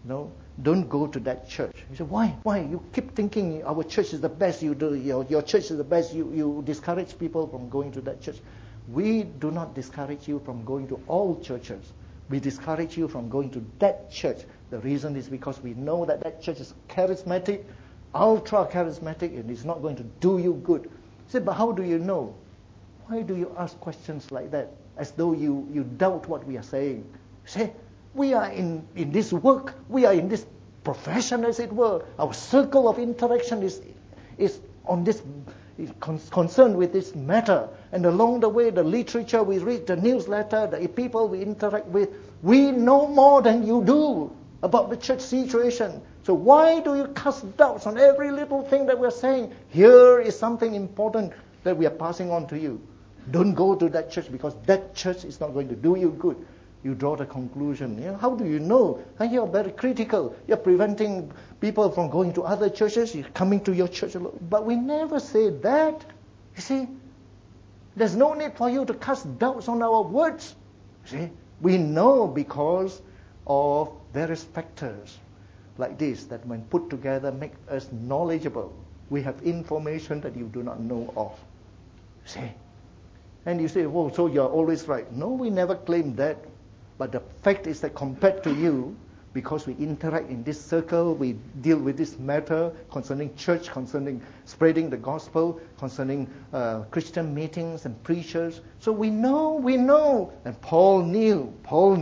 don't go to that church. You say, why? You keep thinking our church is the best. You do your church is the best. You discourage people from going to that church. We do not discourage you from going to all churches. We discourage you from going to that church. The reason is because we know that church is charismatic, ultra charismatic, and it's not going to do you good. Say, but how do you know? Why do you ask questions like that, as though you doubt what we are saying? Say, we are in this work, we are in this profession, as it were. Our circle of interaction is on this, is concerned with this matter. And along the way, the literature we read, the newsletter, the people we interact with, we know more than you do about the church situation. So why do you cast doubts on every little thing that we're saying? Here is something important that we are passing on to you. Don't go to that church because that church is not going to do you good. You draw the conclusion. How do you know? And you're very critical. You're preventing people from going to other churches. You're coming to your church alone. But we never say that. You see, there's no need for you to cast doubts on our words. You see, we know because of various factors like this that when put together make us knowledgeable. We have information that you do not know of. See? And you say, oh, so you're always right. No, we never claim that. But the fact is that compared to you, because we interact in this circle, we deal with this matter concerning church, concerning spreading the gospel, concerning Christian meetings and preachers. So we know. And Paul knew.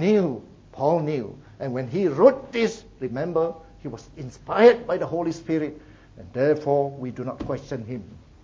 And when he wrote this, remember, he was inspired by the Holy Spirit. And therefore, we do not question him.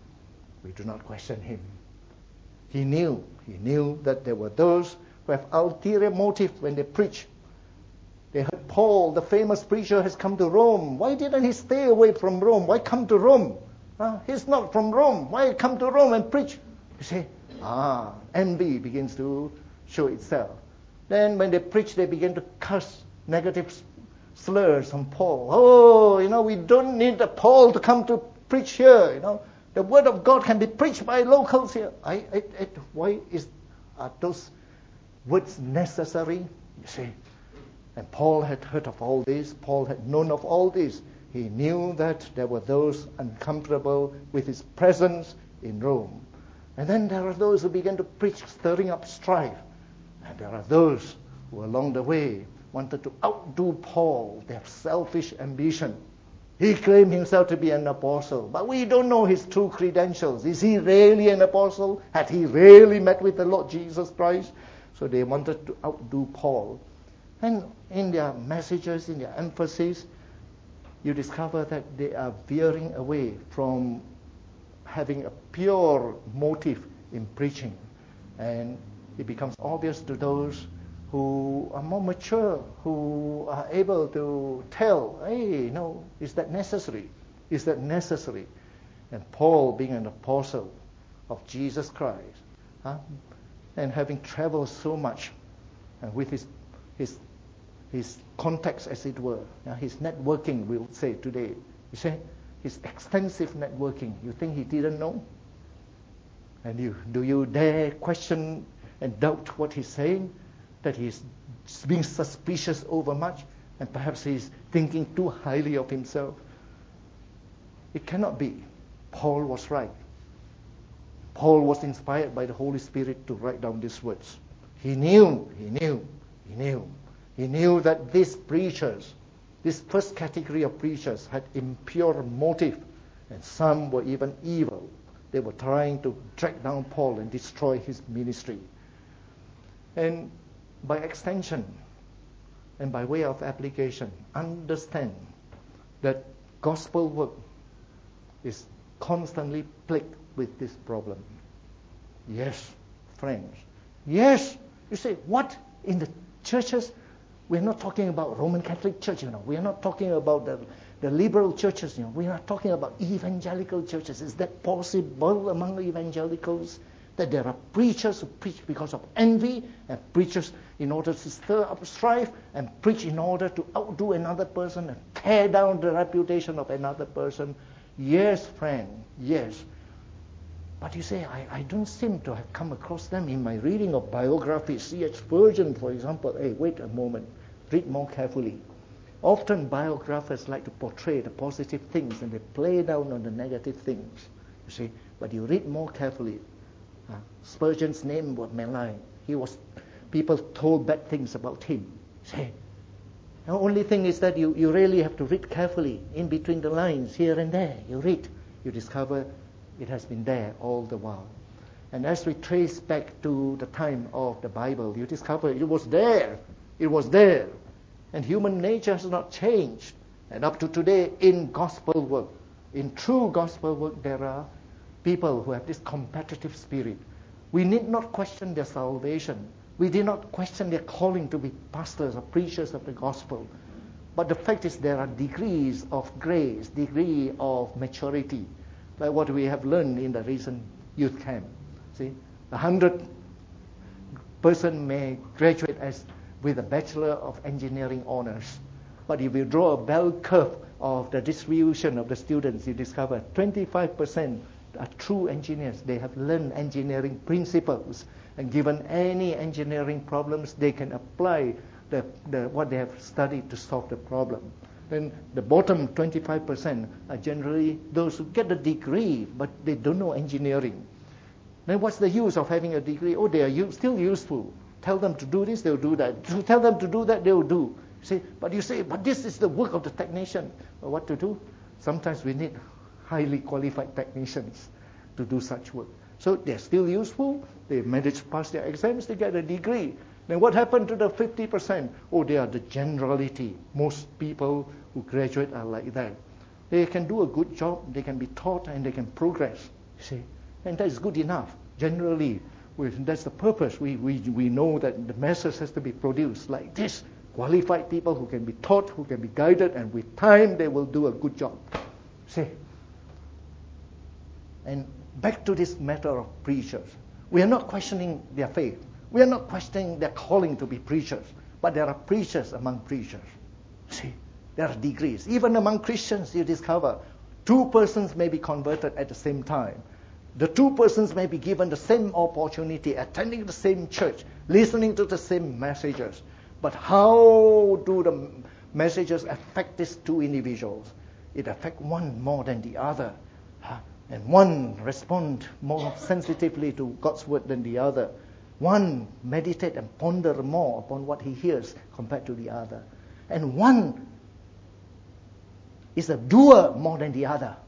He knew that there were those who have ulterior motive when they preach. They heard Paul, the famous preacher, has come to Rome. Why didn't he stay away from Rome? Why come to Rome? He's not from Rome. Why come to Rome and preach? You see, envy begins to show itself. Then when they preach, they begin to curse negative slurs on Paul. Oh, we don't need Paul to come to preach here. The word of God can be preached by locals here. Why are those words necessary? You see. And Paul had heard of all this. Paul had known of all this. He knew that there were those uncomfortable with his presence in Rome. And then there are those who began to preach, stirring up strife. And there are those who along the way wanted to outdo Paul. They have selfish ambition. He claimed himself to be an apostle, but we don't know his true credentials. Is he really an apostle? Had he really met with the Lord Jesus Christ? So they wanted to outdo Paul. And in their messages, in their emphasis, you discover that they are veering away from having a pure motive in preaching. And it becomes obvious to those who are more mature, who are able to tell, hey, no, is that necessary? Is that necessary? And Paul, being an apostle of Jesus Christ, and having traveled so much, and with his contacts, as it were, his networking, we would say today, you say, his extensive networking, you think he didn't know? And do you dare question and doubt what he's saying? That he's being suspicious overmuch, and perhaps he's thinking too highly of himself. It cannot be. Paul was right. Paul was inspired by the Holy Spirit to write down these words. He knew that these preachers, this first category of preachers, had impure motive, and some were even evil. They were trying to drag down Paul and destroy his ministry. And by extension and by way of application, understand that gospel work is constantly plagued with this problem. Yes, friends. Yes. You say, what? In the churches? We're not talking about Roman Catholic Church, We are not talking about the liberal churches, We are talking about evangelical churches. Is that possible among evangelicals? That there are preachers who preach because of envy, and preachers in order to stir up strife, and preach in order to outdo another person and tear down the reputation of another person. Yes, friend, yes. But you say, I don't seem to have come across them in my reading of biographies. C.H. Spurgeon, for example. Hey, wait a moment. Read more carefully. Often biographers like to portray the positive things and they play down on the negative things. You see, but you read more carefully. Spurgeon's name was maligned. People told bad things about him. See, the only thing is that you really have to read carefully in between the lines here and there. You read, you discover it has been there all the while. And as we trace back to the time of the Bible, you discover it was there. It was there. And human nature has not changed. And up to today, in gospel work, in true gospel work, there are people who have this competitive spirit. We need not question their salvation. We did not question their calling to be pastors or preachers of the gospel. But the fact is there are degrees of grace, degree of maturity, like what we have learned in the recent youth camp. See, 100 person may graduate as with a Bachelor of Engineering honors. But if you draw a bell curve of the distribution of the students, you discover 25% are true engineers. They have learned engineering principles, and given any engineering problems, they can apply what they have studied to solve the problem. Then the bottom 25% are generally those who get a degree, but they don't know engineering. Then what's the use of having a degree? Oh, they are still useful. Tell them to do this, they'll do that. Tell them to do that, they'll do. But this is the work of the technician. Well, what to do? Sometimes we need highly qualified technicians to do such work. So they're still useful. They manage to pass their exams, they get a degree. Then what happened to the 50%? Oh, they are the generality. Most people who graduate are like that. They can do a good job, they can be taught, and they can progress. And that is good enough. Generally, that's the purpose. We know that the masses has to be produced like this. Qualified people who can be taught, who can be guided, and with time they will do a good job. And back to this matter of preachers. We are not questioning their faith. We are not questioning their calling to be preachers. But there are preachers among preachers. There are degrees. Even among Christians, you discover 2 persons may be converted at the same time. The 2 persons may be given the same opportunity, attending the same church, listening to the same messages. But how do the messages affect these 2 individuals? It affects one more than the other. And one responds more sensitively to God's word than the other. One meditate and ponder more upon what he hears compared to the other. And one is a doer more than the other.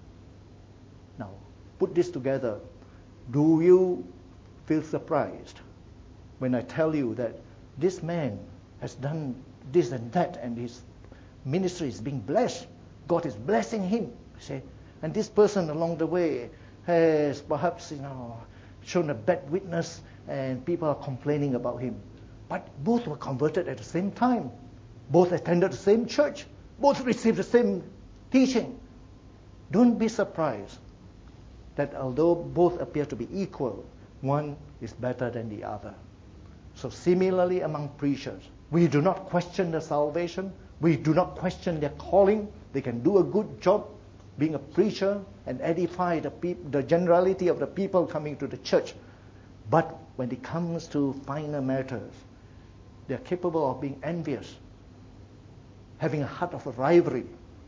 Now, put this together. Do you feel surprised when I tell you that this man has done this and that, and his ministry is being blessed? God is blessing him. And this person along the way has perhaps shown a bad witness, and people are complaining about him. But both were converted at the same time. Both attended the same church. Both received the same teaching. Don't be surprised that although both appear to be equal, one is better than the other. So similarly among preachers, we do not question their salvation. We do not question their calling. They can do a good job being a preacher and edify the generality of the people coming to the church. But when it comes to finer matters, they are capable of being envious, having a heart of a rivalry,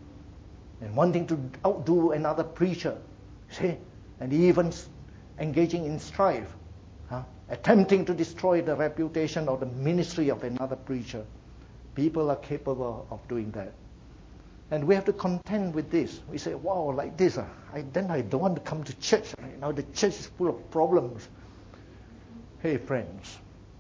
and wanting to outdo another preacher, and even engaging in strife, attempting to destroy the reputation or the ministry of another preacher. People are capable of doing that. And we have to contend with this. We say, wow, like this, then I don't want to come to church. The church is full of problems. Hey, friends,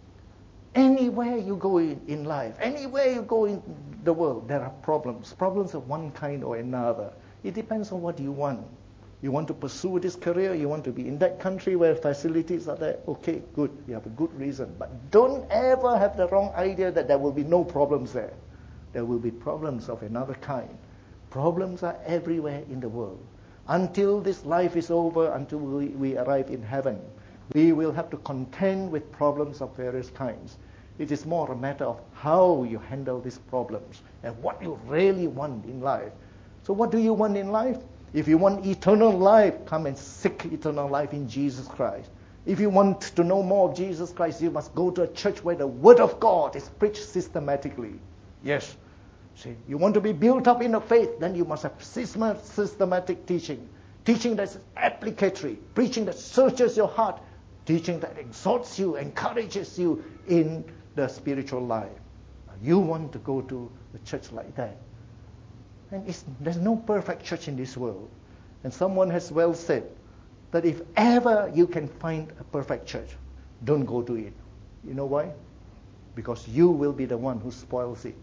anywhere you go in life, anywhere you go in the world, there are problems. Problems of one kind or another. It depends on what you want. You want to pursue this career, you want to be in that country where facilities are there. Okay, good. You have a good reason. But don't ever have the wrong idea that there will be no problems there. There will be problems of another kind. Problems are everywhere in the world. Until this life is over, until we arrive in heaven, we will have to contend with problems of various kinds. It is more a matter of how you handle these problems and what you really want in life. So what do you want in life? If you want eternal life, come and seek eternal life in Jesus Christ. If you want to know more of Jesus Christ, you must go to a church where the Word of God is preached systematically. Yes. See, you want to be built up in the faith, then you must have systematic teaching. Teaching that's applicatory. Preaching that searches your heart. Teaching that exhorts you, encourages you in the spiritual life. You want to go to a church like that. And there's no perfect church in this world. And someone has well said that if ever you can find a perfect church, don't go to it. You know why? Because you will be the one who spoils it.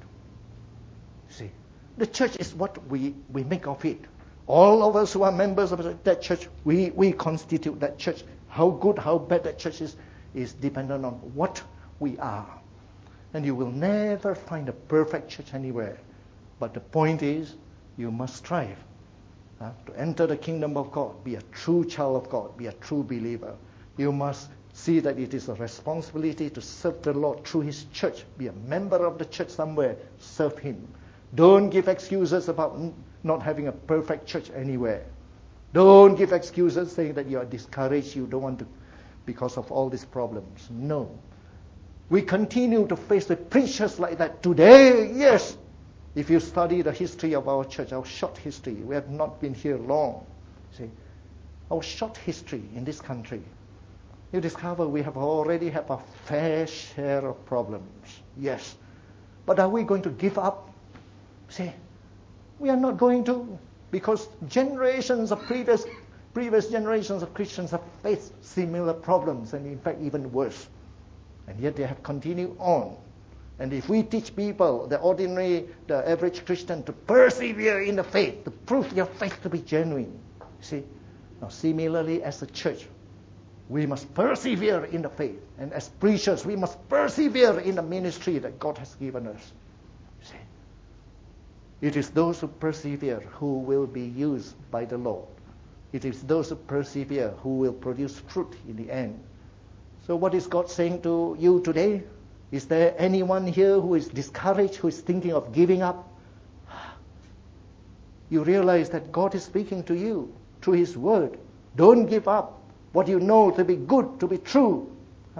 See, the church is what we make of it. All of us who are members of that church, we constitute that church. How good, how bad that church is dependent on what we are. And you will never find a perfect church anywhere. But the point is, you must strive to enter the kingdom of God, be a true child of God, be a true believer. You must See that it is a responsibility to serve the Lord through His church. Be a member of the church somewhere. Serve Him. Don't give excuses about not having a perfect church anywhere. Don't give excuses saying that you are discouraged, you don't want to, because of all these problems. No. We continue to face with preachers like that today. Yes. If you study the history of our church, our short history, we have not been here long. See, our short history in this country, you discover we have already had a fair share of problems. Yes. But are we going to give up? See, we are not going to, because generations of previous generations of Christians have faced similar problems, and in fact even worse. And yet they have continued on. And if we teach people, the average Christian, to persevere in the faith, to prove your faith to be genuine. See, now similarly as a church, we must persevere in the faith. And as preachers, we must persevere in the ministry that God has given us. See, it is those who persevere who will be used by the Lord. It is those who persevere who will produce fruit in the end. So what is God saying to you today? Is there anyone here who is discouraged, who is thinking of giving up? You realize that God is speaking to you through His Word. Don't give up what you know to be good, to be true,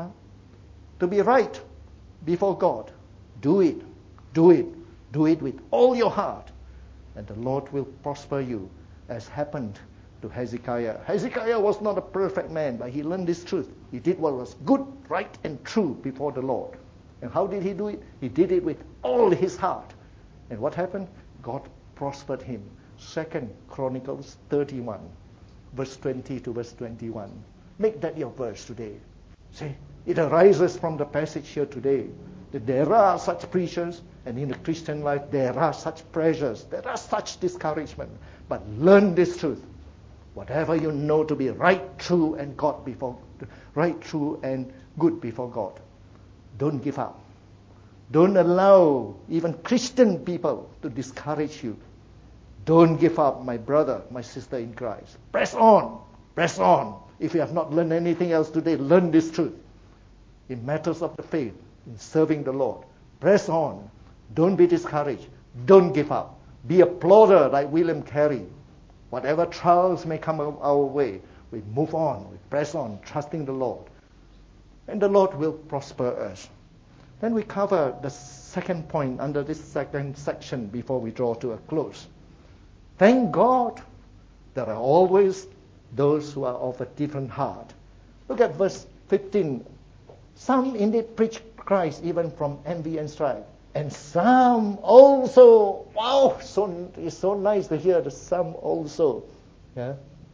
to be right before God. Do it. Do it. Do it with all your heart. And the Lord will prosper you, as happened to Hezekiah. Hezekiah was not a perfect man, but he learned this truth. He did what was good, right, and true before the Lord. And how did he do it? He did it with all his heart. And what happened? God prospered him. 2 Chronicles 31, verse 20 to verse 21. Make that your verse today. See, it arises from the passage here today that there are such preachers, and in the Christian life there are such pressures, there are such discouragement. But learn this truth. Whatever you know to be right, true, and right, true, and good before God, don't give up. Don't allow even Christian people to discourage you. Don't give up, my brother, my sister in Christ. Press on. Press on. If you have not learned anything else today, learn this truth. In matters of the faith, in serving the Lord, press on. Don't be discouraged. Don't give up. Be a plodder like William Carey. Whatever trials may come our way, we move on, we press on, trusting the Lord. And the Lord will prosper us. Then we cover the second point under this second section before we draw to a close. Thank God there are always those who are of a different heart. Look at verse 15. Some indeed preach Christ even from envy and strife. And some also, wow, it's so nice to hear the some also. Yeah.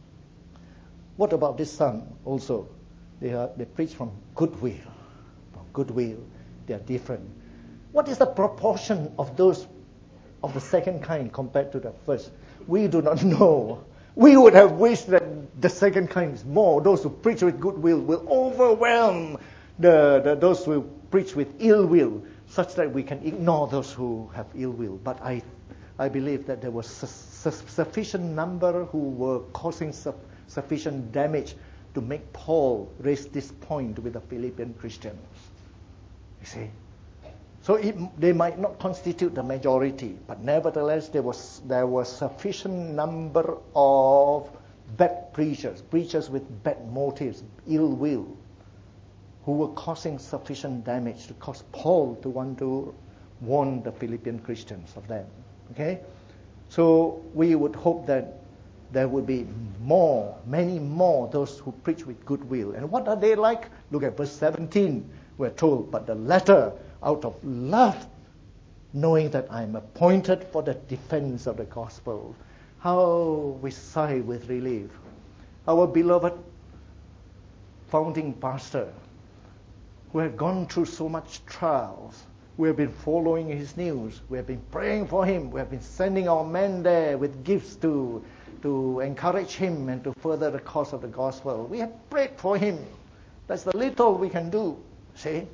What about this some also? They preach from goodwill. From goodwill, they are different. What is the proportion of those of the second kind compared to the first? We do not know. We would have wished that the second kind is more. Those who preach with goodwill will overwhelm those who preach with ill will, such that we can ignore those who have ill will. But I believe that there was sufficient number who were causing sufficient damage to make Paul raise this point with the Philippian Christians. You see? So they might not constitute the majority, but nevertheless there was sufficient number of bad preachers with bad motives, ill will, who were causing sufficient damage to cause Paul to want to warn the Philippian Christians of them. Okay? So we would hope that there would be many more, those who preach with goodwill. And what are they like? Look at verse 17. We're told, but the latter, out of love, knowing that I am appointed for the defense of the gospel. How we sigh with relief. Our beloved founding pastor, who had gone through so much trials, we have been following his news, we have been praying for him, we have been sending our men there with gifts to encourage him and to further the cause of the gospel. We have prayed for him. That's the little we can do. See?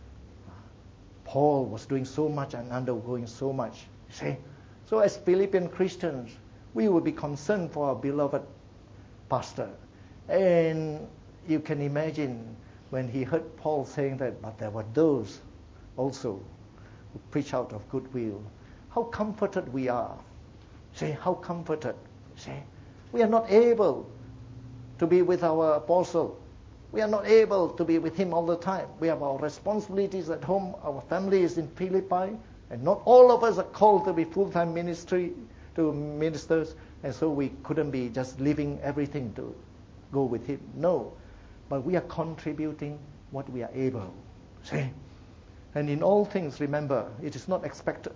Paul was doing so much and undergoing so much. See? So as Philippian Christians, we will be concerned for our beloved pastor. And you can imagine when he heard Paul saying that, but there were those also who preach out of goodwill. How comforted we are. See, how comforted. See, we are not able to be with our apostle. We are not able to be with him all the time. We have our responsibilities at home. Our family is in Philippi. And not all of us are called to be full-time ministers. And so we couldn't be just leaving everything to go with him. No. But we are contributing what we are able. See? And in all things, remember, it is not expected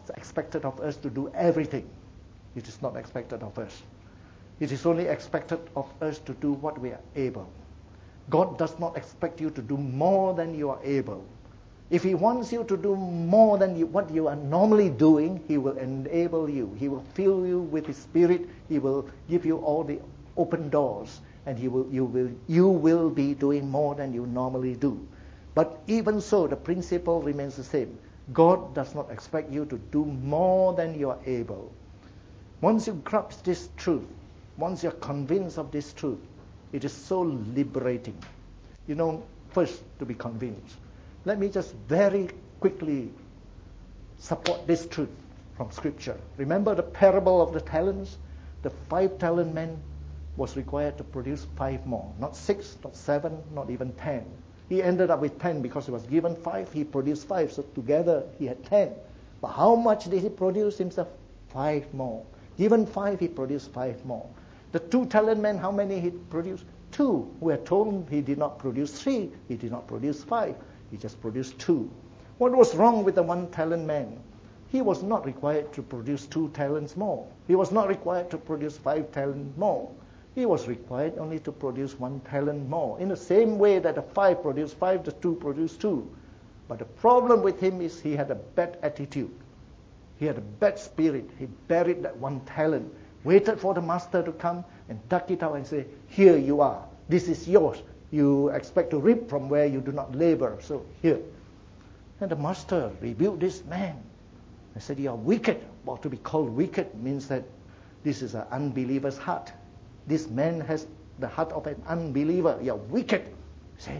of us to do everything. It is not expected of us. It is only expected of us to do what we are able. God does not expect you to do more than you are able. If he wants you to do more than what you are normally doing, he will enable you. He will fill you with his Spirit. He will give you all the open doors, and you will be doing more than you normally do. But even so, the principle remains the same. God does not expect you to do more than you are able. Once you grasp this truth, once you're convinced of this truth, it is so liberating. You know, first, to be convinced. Let me just very quickly support this truth from Scripture. Remember the parable of the talents? The 5-talent man was required to produce 5 more. Not 6, not 7, not even 10. He ended up with 10 because he was given 5. He produced 5, so together he had 10. But how much did he produce himself? 5 more. Given 5, he produced 5 more. The 2-talent man, how many he produced? 2. We are told he did not produce 3. He did not produce 5. He just produced 2. What was wrong with the 1-talent man? He was not required to produce 2 talents more. He was not required to produce 5 talents more. He was required only to produce 1 talent more. In the same way that the 5 produced 5, the 2 produced 2. But the problem with him is he had a bad attitude. He had a bad spirit. He buried that 1 talent, waited for the master to come and dug it out and say, here you are. This is yours. You expect to reap from where you do not labor. So here. And the master rebuked this man and said, you are wicked. Well, to be called wicked means that this is an unbeliever's heart. This man has the heart of an unbeliever. You are wicked. See?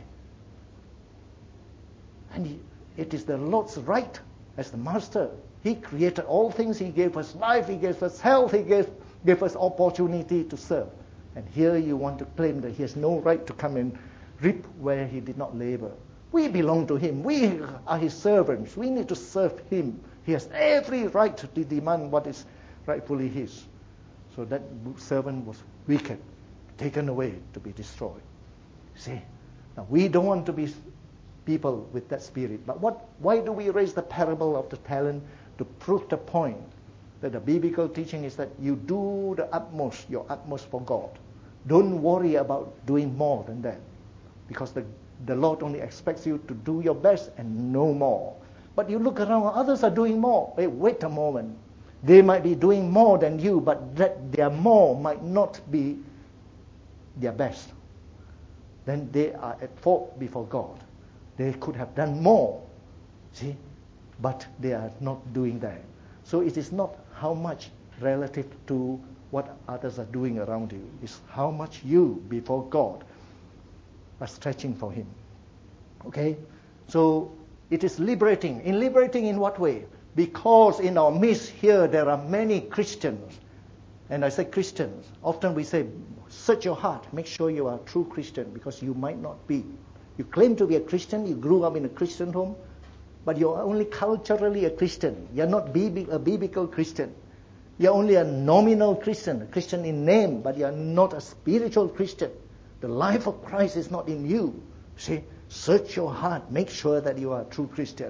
And it is the Lord's right as the master. He created all things. He gave us life. He gave us health. He gave us opportunity to serve. And here you want to claim that he has no right to come and reap where he did not labor. We belong to him. We are his servants. We need to serve him. He has every right to demand what is rightfully his. So that servant was wicked, taken away to be destroyed. See? Now we don't want to be people with that spirit. But why do we raise the parable of the talent? To prove the point that the biblical teaching is that you do the utmost, your utmost for God. Don't worry about doing more than that. Because the Lord only expects you to do your best and no more. But you look around, others are doing more. Hey, wait a moment. They might be doing more than you, but that their more might not be their best. Then they are at fault before God. They could have done more. See? But they are not doing that. So it is not how much relative to what others are doing around you. It's how much you, before God, are stretching for him. Okay? So it is liberating. Liberating in what way? Because in our midst here there are many Christians. And I say Christians. Often we say, search your heart. Make sure you are a true Christian, because you might not be. You claim to be a Christian. You grew up in a Christian home. But you're only culturally a Christian. You're not a biblical Christian. You're only a nominal Christian, a Christian in name, but you're not a spiritual Christian. The life of Christ is not in you. See, search your heart. Make sure that you are a true Christian.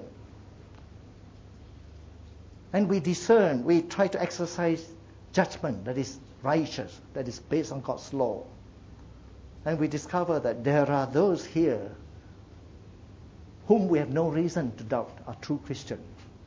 And we discern, we try to exercise judgment that is righteous, that is based on God's law. And we discover that there are those here whom we have no reason to doubt are true Christians.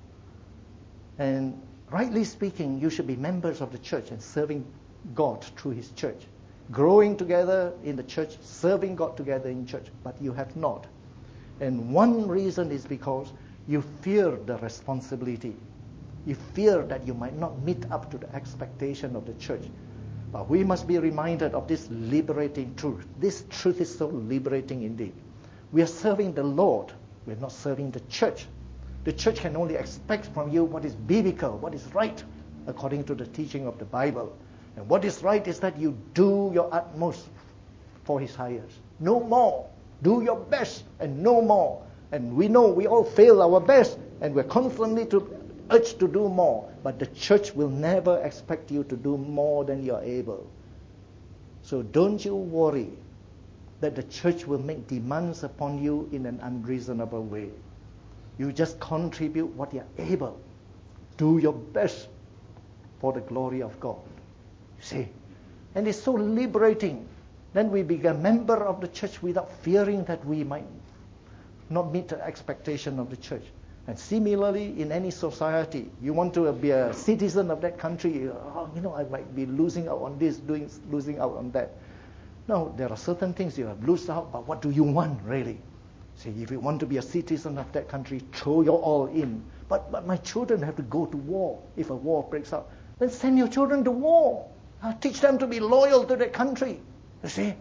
And rightly speaking, you should be members of the church and serving God through his church. Growing together in the church, serving God together in church, but you have not. And one reason is because you fear the responsibility. You fear that you might not meet up to the expectation of the church. But we must be reminded of this liberating truth. This truth is so liberating indeed. We are serving the Lord. We're not serving the church. The church can only expect from you what is biblical, what is right, according to the teaching of the Bible. And what is right is that you do your utmost for His highest. No more. Do your best and no more. And we know we all fail our best, and we're constantly urged to do more. But the church will never expect you to do more than you're able. So don't you worry that the church will make demands upon you in an unreasonable way. You just contribute what you're able. Do your best for the glory of God. See? And it's so liberating. Then we become a member of the church without fearing that we might not meet the expectation of the church. And similarly, in any society, you want to be a citizen of that country, I might be losing out on this, losing out on that. No, there are certain things you have lost out, but what do you want really? See, if you want to be a citizen of that country, throw your all in. But my children have to go to war if a war breaks out. Then send your children to war. Teach them to be loyal to their country. You see?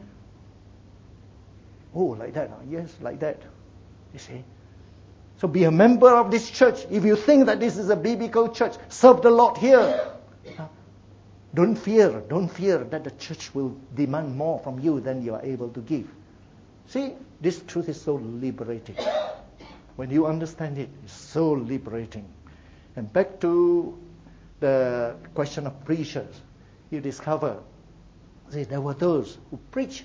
Oh, like that? Yes, like that. You see? So be a member of this church. If you think that this is a biblical church, serve the Lord here. Don't fear that the church will demand more from you than you are able to give. See, this truth is so liberating. When you understand it, it's so liberating. And back to the question of preachers, you discover, see, there were those who preach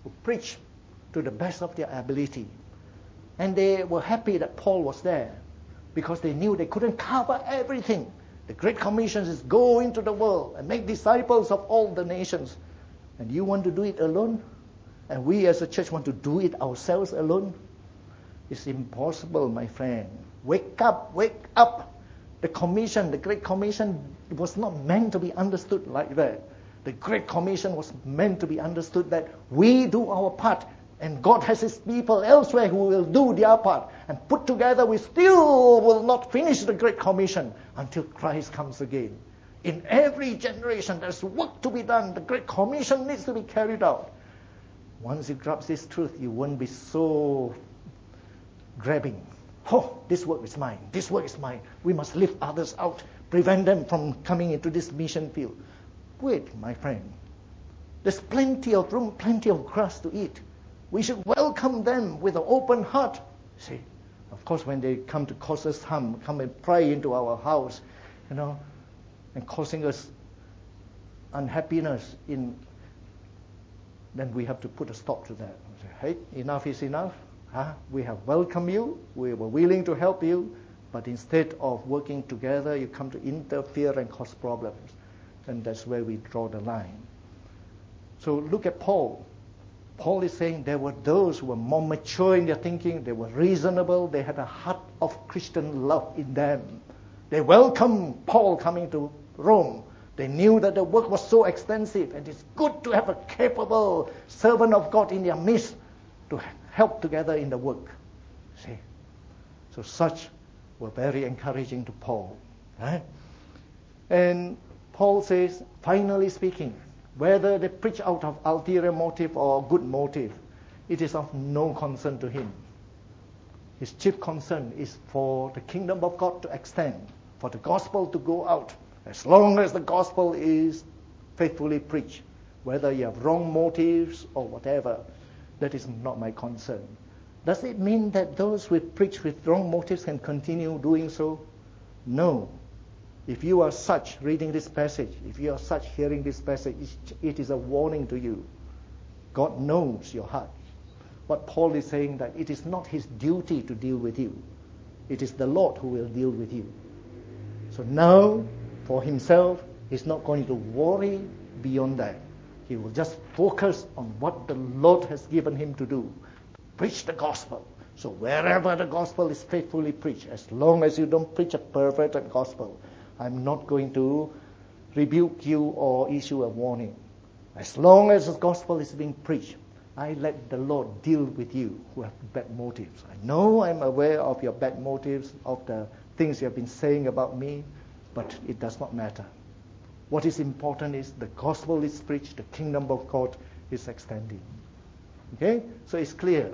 to the best of their ability. And they were happy that Paul was there because they knew they couldn't cover everything. The Great Commission is go into the world and make disciples of all the nations. And you want to do it alone? And we as a church want to do it ourselves alone? It's impossible, my friend. Wake up, wake up. The commission, the Great Commission, was not meant to be understood like that. The Great Commission was meant to be understood that we do our part, and God has His people elsewhere who will do their part. And put together, we still will not finish the Great Commission until Christ comes again. In every generation, there's work to be done. The Great Commission needs to be carried out. Once you grasp this truth, you won't be so grabbing. Oh, this work is mine. This work is mine. We must lift others out, prevent them from coming into this mission field. Wait, my friend. There's plenty of room, plenty of grass to eat. We should welcome them with an open heart. See, of course, when they come to cause us harm, come and pry into our house, and causing us unhappiness, then we have to put a stop to that. Say, hey, enough is enough. We have welcomed you. We were willing to help you. But instead of working together, you come to interfere and cause problems. And that's where we draw the line. So look at Paul. Paul is saying there were those who were more mature in their thinking. They were reasonable. They had a heart of Christian love in them. They welcomed Paul coming to Rome. They knew that the work was so extensive, and it's good to have a capable servant of God in their midst to help together in the work. See? So such were very encouraging to Paul. Right? And Paul says, finally speaking, whether they preach out of ulterior motive or good motive, it is of no concern to him. His chief concern is for the kingdom of God to extend, for the gospel to go out. As long as the gospel is faithfully preached, whether you have wrong motives or whatever, that is not my concern. Does it mean that those who preach with wrong motives can continue doing so? No. If you are such reading this passage, if you are such hearing this passage, it is a warning to you. God knows your heart. What Paul is saying, that it is not his duty to deal with you. It is the Lord who will deal with you. So now, for himself, he's not going to worry beyond that. He will just focus on what the Lord has given him to do. Preach the gospel. So wherever the gospel is faithfully preached, as long as you don't preach a perverted gospel, I'm not going to rebuke you or issue a warning. As long as the gospel is being preached, I let the Lord deal with you who have bad motives. I know I'm aware of your bad motives, of the things you have been saying about me, but it does not matter. What is important is the gospel is preached, the kingdom of God is extending. Okay? So it's clear.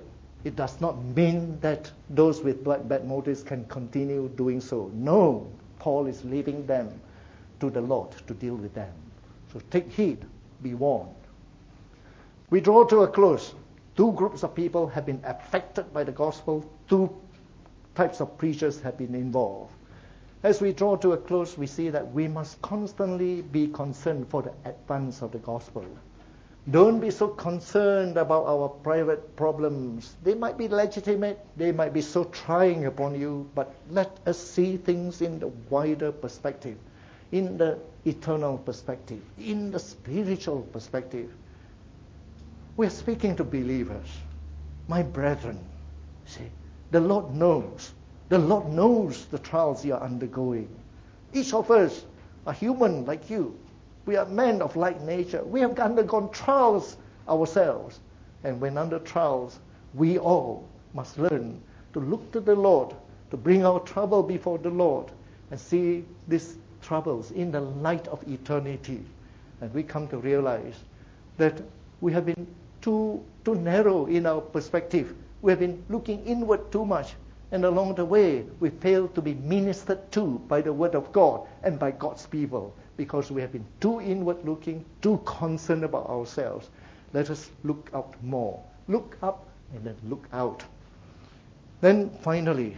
It does not mean that those with bad motives can continue doing so. No, Paul is leaving them to the Lord to deal with them. So take heed, be warned. We draw to a close. Two groups of people have been affected by the gospel. Two types of preachers have been involved. As we draw to a close, we see that we must constantly be concerned for the advance of the gospel. Don't be so concerned about our private problems. They might be legitimate, they might be so trying upon you, but let us see things in the wider perspective, in the eternal perspective, in the spiritual perspective. We're speaking to believers. My brethren, see, the Lord knows. The Lord knows the trials you are undergoing. Each of us are human like you. We are men of like nature. We have undergone trials ourselves. And when under trials, we all must learn to look to the Lord, to bring our trouble before the Lord, and see these troubles in the light of eternity. And we come to realize that we have been too narrow in our perspective. We have been looking inward too much. And along the way, we fail to be ministered to by the Word of God and by God's people because we have been too inward looking, too concerned about ourselves. Let us look out more. Look up and then look out. Then finally,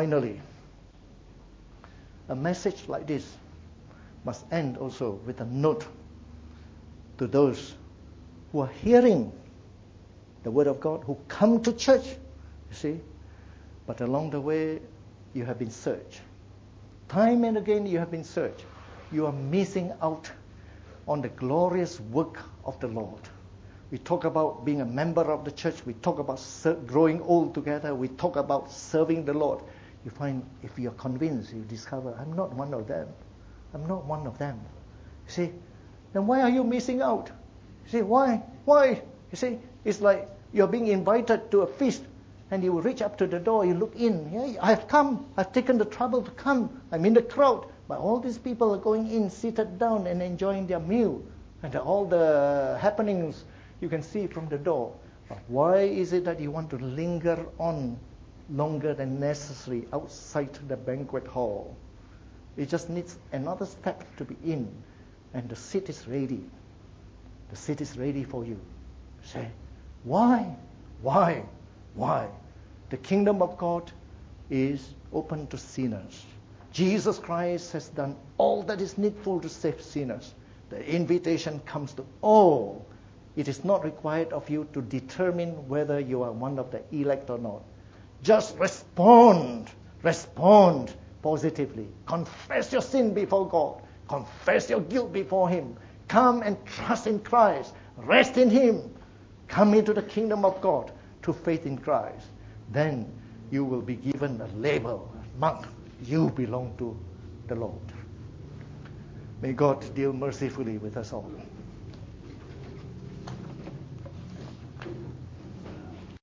a message like this must end also with a note to those who are hearing the Word of God, who come to church, you see. But along the way, you have been searched. Time and again, you have been searched. You are missing out on the glorious work of the Lord. We talk about being a member of the church. We talk about growing old together. We talk about serving the Lord. You find, if you're convinced, you discover, I'm not one of them. I'm not one of them. You see, then why are you missing out? You see, why? Why? You see, it's like you're being invited to a feast, and you reach up to the door, you look in. Yeah, I've come. I've taken the trouble to come. I'm in the crowd. But all these people are going in, seated down and enjoying their meal. And all the happenings you can see from the door. But why is it that you want to linger on longer than necessary outside the banquet hall? It just needs another step to be in. And the seat is ready. The seat is ready for you. Say, why? Why? Why? The kingdom of God is open to sinners. Jesus Christ has done all that is needful to save sinners. The invitation comes to all. It is not required of you to determine whether you are one of the elect or not. Just respond. Respond positively. Confess your sin before God. Confess your guilt before Him. Come and trust in Christ. Rest in Him. Come into the kingdom of God through faith in Christ. Then you will be given a label, a mark. You belong to the Lord. May God deal mercifully with us all.